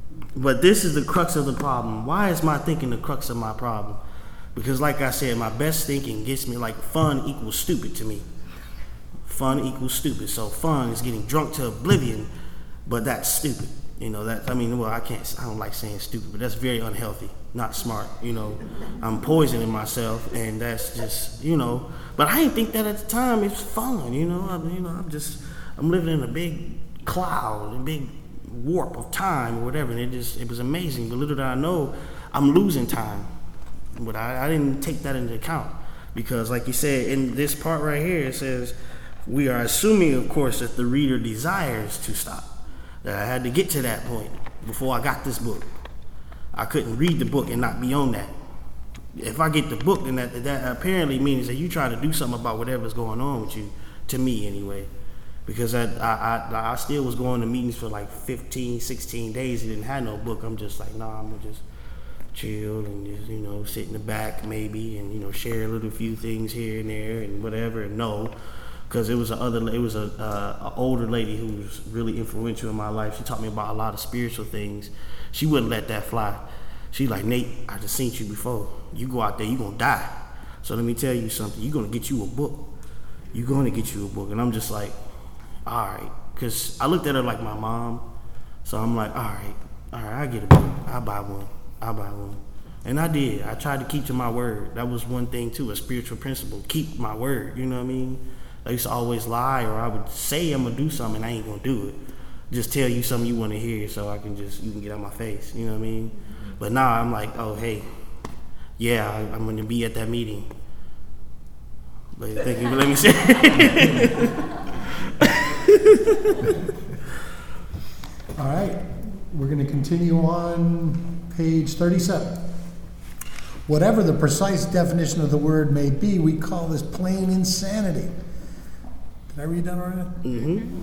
but this is the crux of the problem. Why is my thinking the crux of my problem? Because like I said, my best thinking gets me, like, fun equals stupid to me. Fun equals stupid. So fun is getting drunk to oblivion, but that's stupid. You know, that, I mean, well, I can't, I don't like saying stupid, but that's very unhealthy, not smart, you know. I'm poisoning myself, and that's just, you know, but I didn't think that at the time. It's fun, you know. I mean, you know, I'm just, I'm living in a big cloud, a big warp of time or whatever, and it just, it was amazing. But little did I know, I'm losing time. But I, I didn't take that into account, because like you said, in this part right here, it says, we are assuming, of course, that the reader desires to stop. That I had to get to that point before I got this book. I couldn't read the book and not be on that. If I get the book, then that, that apparently means that you try to do something about whatever's going on with you, to me anyway. Because I, I, I, I still was going to meetings for like fifteen, sixteen days and didn't have no book. I'm just like, nah, I'm going to just chill and just, you know, sit in the back maybe and, you know, share a little few things here and there and whatever, and no. Because it was a other, it was a, uh, a older lady who was really influential in my life. She taught me about a lot of spiritual things. She wouldn't let that fly. She like, Nate, I just seen you before. You go out there, you gonna die. So let me tell you something. You gonna get you a book. You gonna get you a book. And I'm just like, all right. Because I looked at her like my mom. So I'm like, all right, all right, I get a book. I'll buy one. I'll buy one. And I did. I tried to keep to my word. That was one thing too, a spiritual principle. Keep my word. You know what I mean? I used to always lie, or I would say I'm gonna do something and I ain't gonna do it. Just tell you something you want to hear, so I can just, you can get out my face. You know what I mean? But now I'm like, oh hey, yeah, I, I'm gonna be at that meeting. But thank you for letting me say. All right, we're gonna continue on page thirty-seven. Whatever the precise definition of the word may be, we call this plain insanity. Did I read that already? Mm-hmm.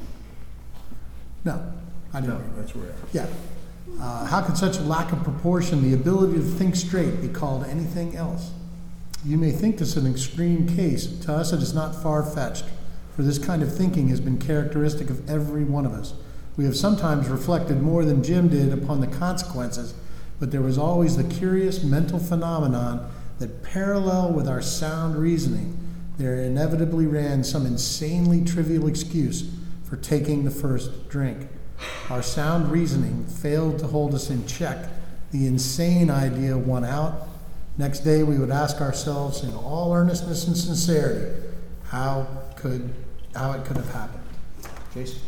No, I didn't. No, that's where. Yeah. Uh, how could such a lack of proportion, the ability to think straight, be called anything else? You may think this an extreme case. To us, it is not far-fetched, for this kind of thinking has been characteristic of every one of us. We have sometimes reflected more than Jim did upon the consequences, but there was always the curious mental phenomenon that, parallel with our sound reasoning, there inevitably ran some insanely trivial excuse for taking the first drink. Our sound reasoning failed to hold us in check. The insane idea won out. Next day we would ask ourselves in all earnestness and sincerity, how could how it could have happened. Jason?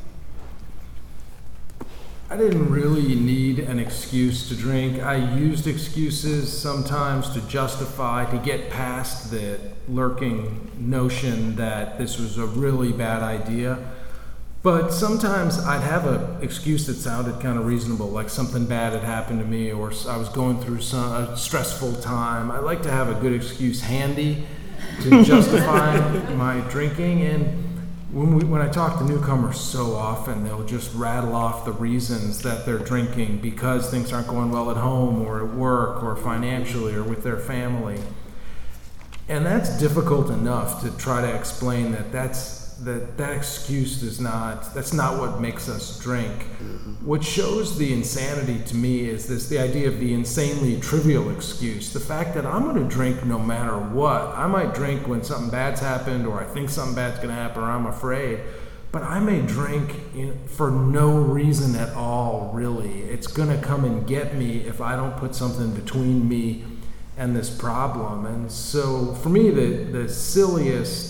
I didn't really need an excuse to drink. I used excuses sometimes to justify, to get past the lurking notion that this was a really bad idea. But sometimes I'd have an excuse that sounded kind of reasonable, like something bad had happened to me, or I was going through some a stressful time. I like to have a good excuse handy to justify my drinking. And when we, when I talk to newcomers so often, they'll just rattle off the reasons that they're drinking because things aren't going well at home or at work or financially or with their family. And that's difficult enough to try to explain that that's that that excuse is not, that's not what makes us drink. Mm-hmm. What shows the insanity to me is this, the idea of the insanely trivial excuse. The fact that I'm going to drink no matter what. I might drink when something bad's happened, or I think something bad's going to happen, or I'm afraid. But I may drink in, for no reason at all, really. It's going to come and get me if I don't put something between me and this problem. And so for me, the, the silliest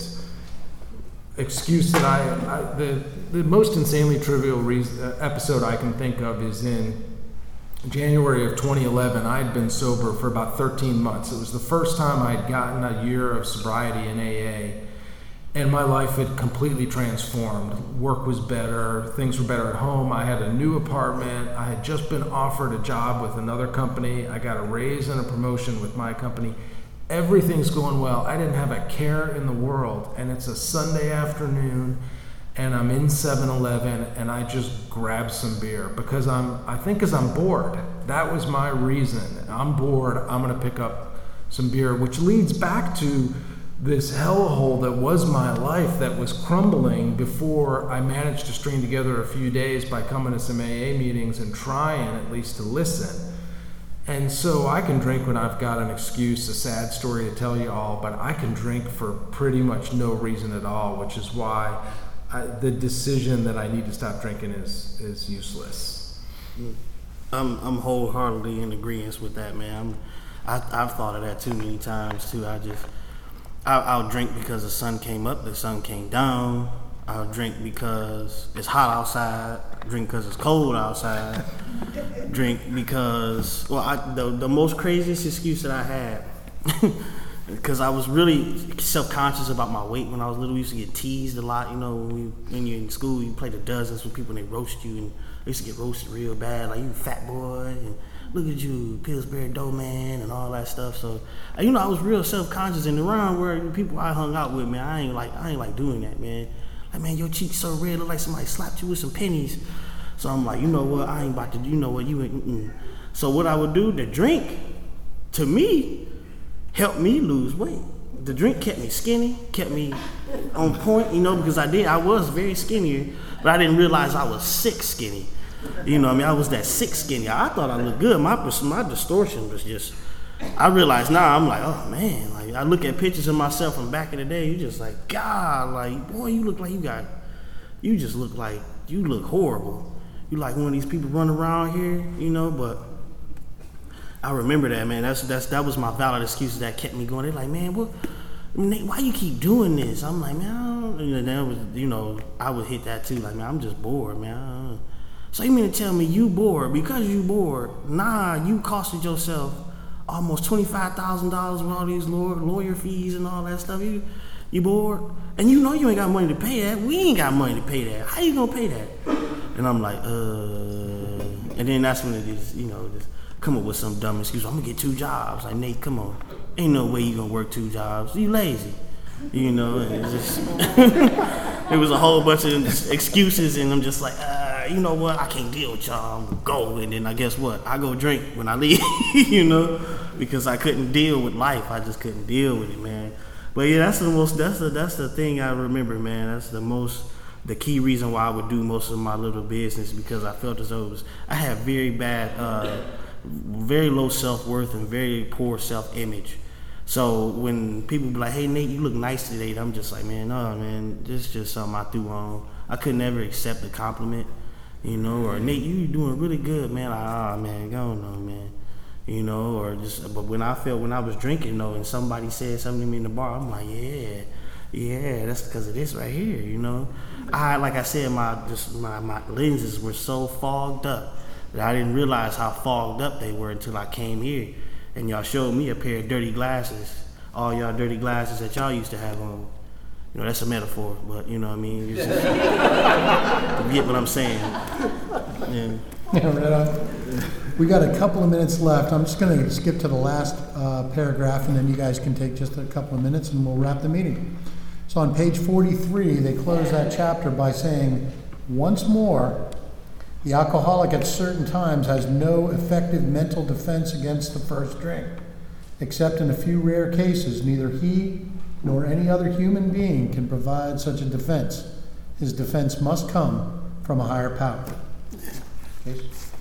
excuse that I, I the, the most insanely trivial reason, uh, episode I can think of is in January of twenty eleven. I had been sober for about thirteen months. It was the first time I'd gotten a year of sobriety in A A, and my life had completely transformed. Work was better, things were better at home. I had a new apartment. I had just been offered a job with another company. I got a raise and a promotion with my company. Everything's going well. I didn't have a care in the world. And it's a Sunday afternoon, and I'm in seven eleven, and I just grab some beer because I'm, I think because I'm bored. That was my reason. I'm bored. I'm going to pick up some beer, which leads back to this hellhole that was my life that was crumbling before I managed to string together a few days by coming to some A A meetings and trying at least to listen. And so I can drink when I've got an excuse, a sad story to tell you all, but I can drink for pretty much no reason at all, which is why I, the decision that I need to stop drinking is is useless. I'm I'm wholeheartedly in agreement with that, man. I'm, I, I've thought of that too many times too. I just I, I'll drink because the sun came up, the sun came down. I'll drink because it's hot outside. Drink because it's cold outside. Drink because, well, I, the the most craziest excuse that I had, because I was really self-conscious about my weight when I was little. We used to get teased a lot, you know, when, we, when you're in school, you play the dozens with people and they roast you, and I used to get roasted real bad, like, you fat boy, and look at you, Pillsbury dough man, and all that stuff. So, you know, I was real self-conscious, and around where people I hung out with, man, I ain't like, I ain't like doing that, man. Like, man, your cheeks so red, look like somebody slapped you with some pennies. So I'm like, you know what, I ain't about to, you know what, you ain't, mm-mm. So what I would do, the drink, to me, helped me lose weight. The drink kept me skinny, kept me on point, you know, because I did, I was very skinny, but I didn't realize I was sick skinny. You know what I mean? I was that sick skinny. I thought I looked good. My, my distortion was just, I realized now, I'm like, oh man, like I look at pictures of myself from back in the day, you just like, God, like, boy, you look like you got, you just look like, you look horrible. You like one of these people running around here, you know, but I remember that, man. That's that's that was my valid excuse that kept me going. They're like, man, what, why you keep doing this? I'm like, man, I don't, and that was, you know, I would hit that too. Like, man, I'm just bored, man. I don't. So you mean to tell me you bored because you bored? Nah, you costed yourself almost twenty-five thousand dollars with all these lawyer, lawyer fees and all that stuff. You you bored? And you know you ain't got money to pay that. We ain't got money to pay that. How you gonna pay that? And I'm like, uh, and then that's when it is, you know, just come up with some dumb excuse. I'm gonna get two jobs. Like, Nate, come on, ain't no way you gonna work two jobs. You lazy, you know. And it's just it was a whole bunch of excuses, and I'm just like, uh, you know what? I can't deal with y'all. I'm gonna go, and then I guess what? I go drink when I leave, you know, because I couldn't deal with life. I just couldn't deal with it, man. But yeah, that's the most. That's the that's the thing I remember, man. That's the most. The key reason why I would do most of my little business, because I felt as though it was, I had very bad, uh, very low self-worth and very poor self-image. So when people be like, hey, Nate, you look nice today, I'm just like, man, no, man, this is just something I threw on. I could never accept a compliment, you know, or Nate, you doing really good, man. Like, ah, man, go on, man. You know, or just, but when I felt, when I was drinking, though, and somebody said something to me in the bar, I'm like, yeah. Yeah, that's because of this right here, you know. I, like I said, my just my, my lenses were so fogged up that I didn't realize how fogged up they were until I came here, and y'all showed me a pair of dirty glasses, all y'all dirty glasses that y'all used to have on. You know, that's a metaphor, but you know what I mean. You, just, you get what I'm saying? Yeah. Yeah, right on. We got a couple of minutes left. I'm just going to skip to the last uh, paragraph, and then you guys can take just a couple of minutes, and we'll wrap the meeting. So on page forty-three, they close that chapter by saying, once more, the alcoholic at certain times has no effective mental defense against the first drink. Except in a few rare cases, neither he nor any other human being can provide such a defense. His defense must come from a higher power. Okay.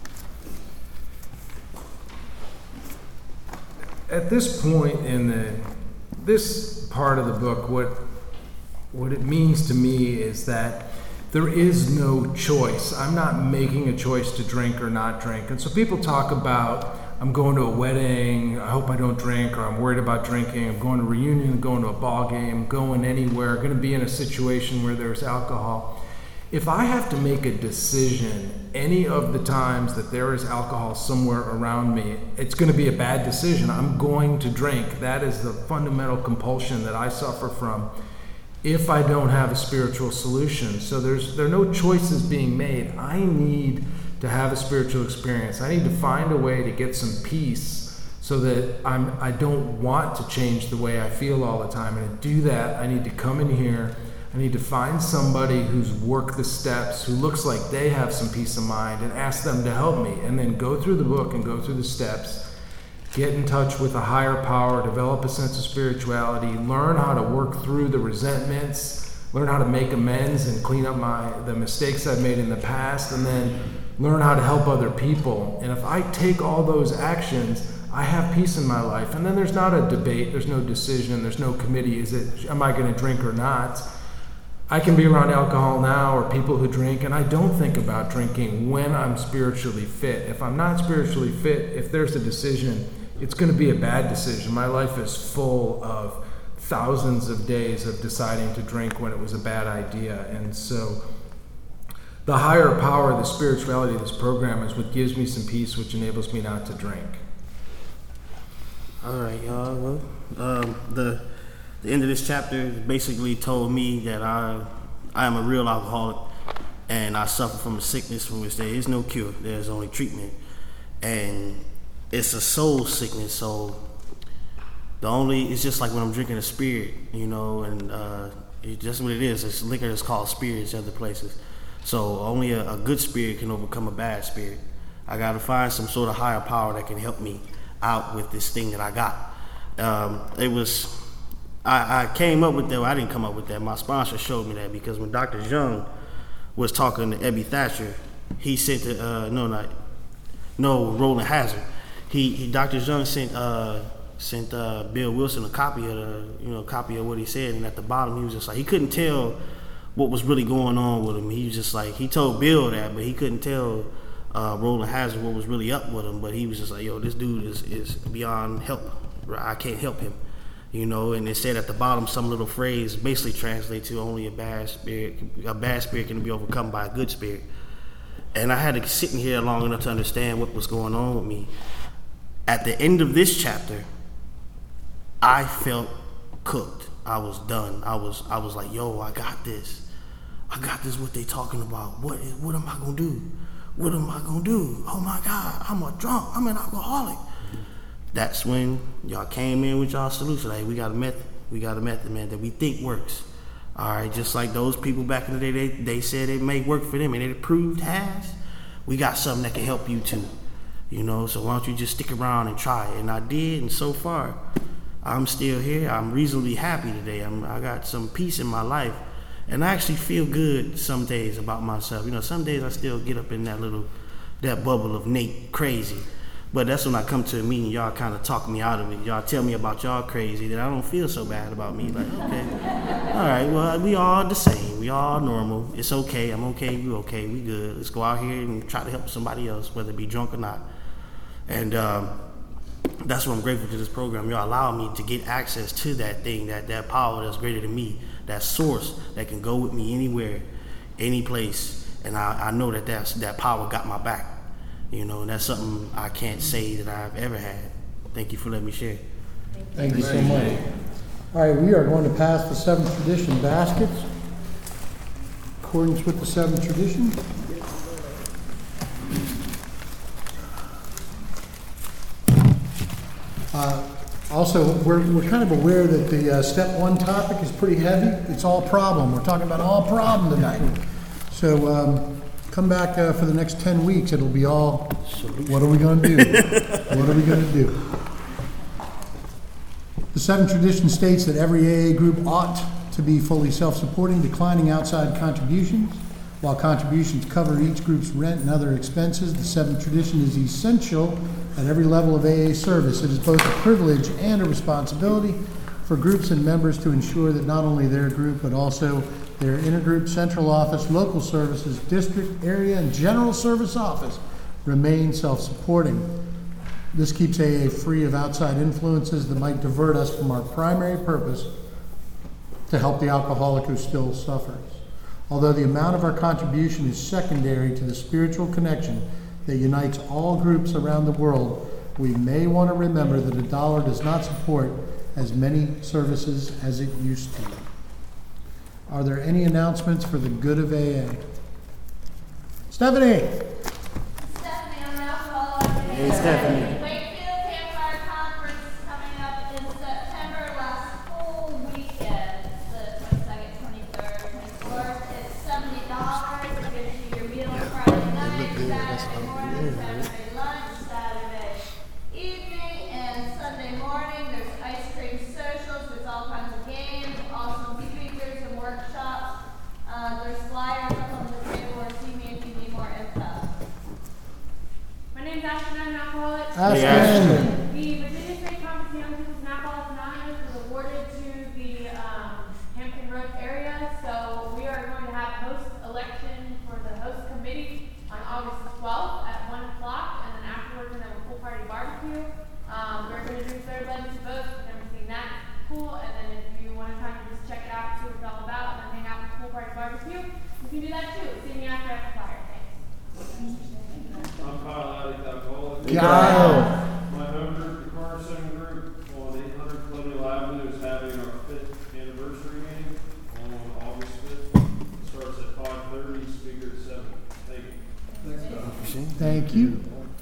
At this point in the this part of the book, what what it means to me is that there is no choice. I'm not making a choice to drink or not drink. And so people talk about, I'm going to a wedding, I hope I don't drink, or I'm worried about drinking, I'm going to a reunion, I'm going to a ball game, going anywhere, going to be in a situation where there's alcohol. If I have to make a decision any of the times that there is alcohol somewhere around me, it's going to be a bad decision. I'm going to drink. That is the fundamental compulsion that I suffer from if I don't have a spiritual solution. So there's there are no choices being made. I need to have a spiritual experience. I need to find a way to get some peace so that I'm I don't want to change the way I feel all the time. And to do that, I need to come in here. I need to find somebody who's worked the steps, who looks like they have some peace of mind, and ask them to help me. And then go through the book and go through the steps. Get in touch with a higher power, develop a sense of spirituality, learn how to work through the resentments, learn how to make amends and clean up my the mistakes I've made in the past, and then learn how to help other people. And if I take all those actions, I have peace in my life. And then there's not a debate, there's no decision, there's no committee. Is it, am I going to drink or not? I can be around alcohol now or people who drink, and I don't think about drinking when I'm spiritually fit. If I'm not spiritually fit, if there's a decision, it's going to be a bad decision. My life is full of thousands of days of deciding to drink when it was a bad idea. And so the higher power, the spirituality of this program is what gives me some peace, which enables me not to drink. All right, y'all. Well, um, the the end of this chapter basically told me that I I am a real alcoholic, and I suffer from a sickness from which there is no cure. There's only treatment, and it's a soul sickness. So the only it's just like when I'm drinking a spirit, you know, and uh, it's just what it is. It's liquor that's called spirits other places. So only a, a good spirit can overcome a bad spirit. I got to find some sort of higher power that can help me out with this thing that I got. Um, it was, I, I came up with that, well, I didn't come up with that, my sponsor showed me that, because when Doctor Jung was talking to Ebby Thatcher, he sent, to, uh, no, not, no, Roland Hazard, he, he Doctor Jung sent, uh, sent uh, Bill Wilson a copy of the, you know, copy of what he said, and at the bottom he was just like, he couldn't tell what was really going on with him. He was just like, he told Bill that, but he couldn't tell uh, Roland Hazard what was really up with him, but he was just like, yo, this dude is, is beyond help. I can't help him, you know. And it said at the bottom some little phrase basically translates to only a bad spirit, a bad spirit can be overcome by a good spirit. And I had to sit in here long enough to understand what was going on with me. At the end of this chapter, I felt cooked. I was done. I was I was like, yo, I got this. I got this. What they talking about? What what am I gonna do? what am I gonna do? Oh my God, I'm a drunk, I'm an alcoholic. That's when y'all came in with y'all solution. Like, we got a method, we got a method, man, that we think works. All right, just like those people back in the day, they, they said it may work for them and it proved has. We got something that can help you too, you know, so why don't you just stick around and try it? And I did, and so far, I'm still here. I'm reasonably happy today. I'm, I got some peace in my life, and I actually feel good some days about myself. You know, some days I still get up in that little, that bubble of Nate crazy. But that's when I come to a meeting, y'all kind of talk me out of it. Y'all tell me about y'all crazy, that I don't feel so bad about me. Like, okay, all right, well, we all the same. We all normal. It's okay. I'm okay. You okay. We good. Let's go out here and try to help somebody else, whether it be drunk or not. And um, that's what I'm grateful to this program. Y'all allow me to get access to that thing, that, that power that's greater than me, that source that can go with me anywhere, any place. And I, I know that that's, that power got my back. You know, and that's something I can't say that I've ever had. Thank you for letting me share. Thank you so much. All right, we are going to pass the seventh tradition baskets. In accordance with the seventh tradition. Uh, also, we're, we're kind of aware that the uh, step one topic is pretty heavy. It's all problem. We're talking about all problem tonight. So, um, come back uh, for the next ten weeks. It'll be all, what are we going to do? What are we going to do? The seventh tradition states that every A A group ought to be fully self-supporting, declining outside contributions. While contributions cover each group's rent and other expenses, the seventh tradition is essential at every level of A A service. It is both a privilege and a responsibility for groups and members to ensure that not only their group, but also their intergroup, central office, local services, district, area, and general service office remain self-supporting. This keeps A A free of outside influences that might divert us from our primary purpose to help the alcoholic who still suffers. Although the amount of our contribution is secondary to the spiritual connection that unites all groups around the world, we may want to remember that a dollar does not support as many services as it used to. Are there any announcements for the good of A A? Stephanie! Stephanie, I'm an alcoholic. Hey, Stephanie. Wakefield Campfire Conference coming up in September, last full weekend, the twenty-second, twenty-third, twenty-fourth. It's seventy dollars. It gives you your meal Friday night, Saturday morning, Saturday lunch, Saturday evening, and Sunday morning. There's ice cream socials. There's all kinds of games, awesome speakers and workshops. Uh, there's flyers up on the table, or see me if you need more info. My name's Ashton, I'm an alcoholic. Ashton. The Virginia State Conference of Young People's and Alcoholics Anonymous was awarded to the um, Hampton Roads area, so we are going to have host election for the host committee on August twelfth at one o'clock, and then afterwards we're going to have a pool party barbecue. Um, we're going to do third legacy votes. We've never seen that. Cool, and then if you want to come and just check it out, see what it's all about, and then hang out with the pool party barbecue, you can do that too. See me after at the flyer. Thanks. I'm Kyle Addict Alcoholic. Kyle. My home group, the Cornerstone Group, on eight hundred Colonial Avenue is having our fifth anniversary meeting on August fifth. It starts at five thirty, speaker at seven. Thank you. Thanks, Kyle. Thank you.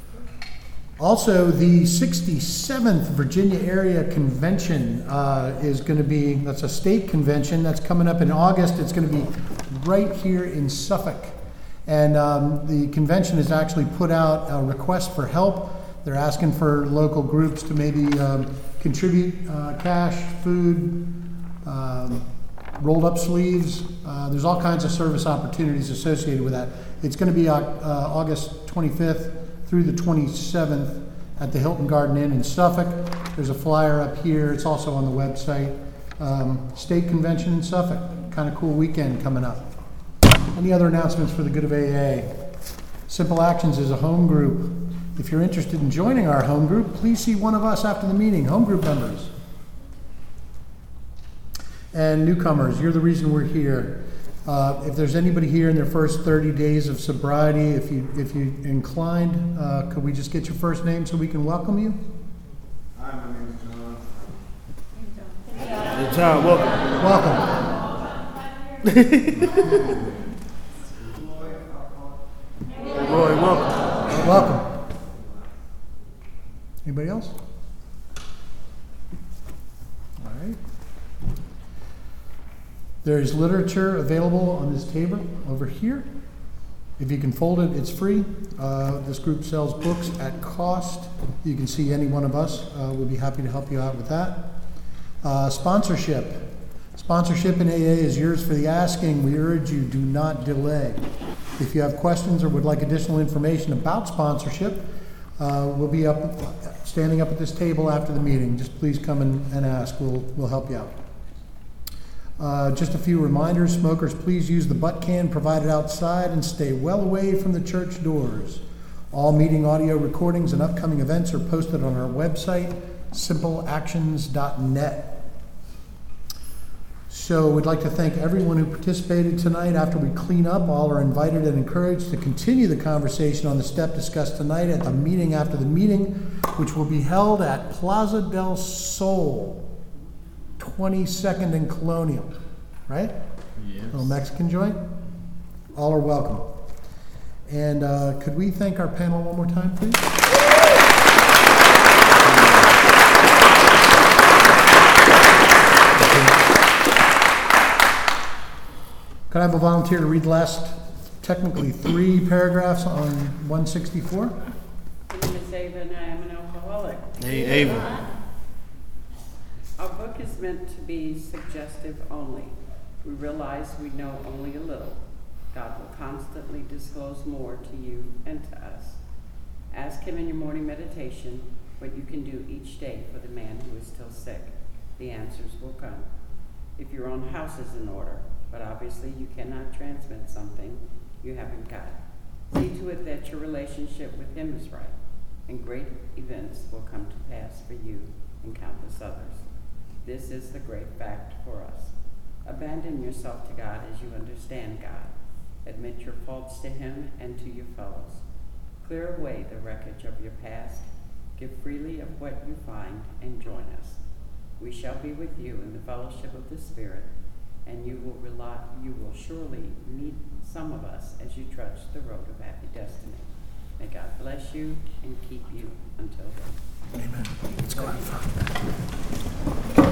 Also, the sixty-seventh Virginia Area Convention uh, is going to be, that's a state convention that's coming up in August. It's going to be right here in Suffolk. And um, the convention has actually put out a request for help. They're asking for local groups to maybe um, contribute uh, cash, food, um, rolled up sleeves. Uh, there's all kinds of service opportunities associated with that. It's going to be uh, uh, August twenty-fifth through the twenty-seventh at the Hilton Garden Inn in Suffolk. There's a flyer up here. It's also on the website. Um, State Convention in Suffolk. Kind of cool weekend coming up. Any other announcements for the good of A A? Simple Actions is a home group. If you're interested in joining our home group, please see one of us after the meeting, home group members. And newcomers, you're the reason we're here. Uh, if there's anybody here in their first thirty days of sobriety, if you if you inclined, uh, could we just get your first name so we can welcome you? Hi, my name is John. Good job, welcome. Welcome. Roy, welcome. There is literature available on this table over here. If you can fold it, it's free. Uh, this group sells books at cost. You can see any one of us. Uh, we'll be happy to help you out with that. Uh, sponsorship. Sponsorship in A A is yours for the asking. We urge you, do not delay. If you have questions or would like additional information about sponsorship, uh, we'll be up, standing up at this table after the meeting. Just please come and, and ask. We'll, we'll help you out. Uh, just a few reminders. Smokers, please use the butt can provided outside and stay well away from the church doors. All meeting audio recordings and upcoming events are posted on our website, simple actions dot net. So we'd like to thank everyone who participated tonight. After we clean up, all are invited and encouraged to continue the conversation on the step discussed tonight at the meeting after the meeting, which will be held at Plaza del Sol, twenty-second and Colonial, right? Yes. Little Mexican joint. All are welcome. And uh, could we thank our panel one more time, please? Could I have a volunteer to read the last, technically, three paragraphs on one sixty-four? My name is Ava and I am an alcoholic. Hey, Ava. Our book is meant to be suggestive only. We realize we know only a little. God will constantly disclose more to you and to us. Ask Him in your morning meditation what you can do each day for the man who is still sick. The answers will come. If your own house is in order, but obviously you cannot transmit something you haven't got, see to it that your relationship with Him is right, and great events will come to pass for you and countless others. This is the great fact for us. Abandon yourself to God as you understand God. Admit your faults to Him and to your fellows. Clear away the wreckage of your past. Give freely of what you find and join us. We shall be with you in the fellowship of the Spirit, and you will rely, you will surely meet some of us as you trudge the road of happy destiny. May God bless you and keep you until then. Amen. Let's go out front.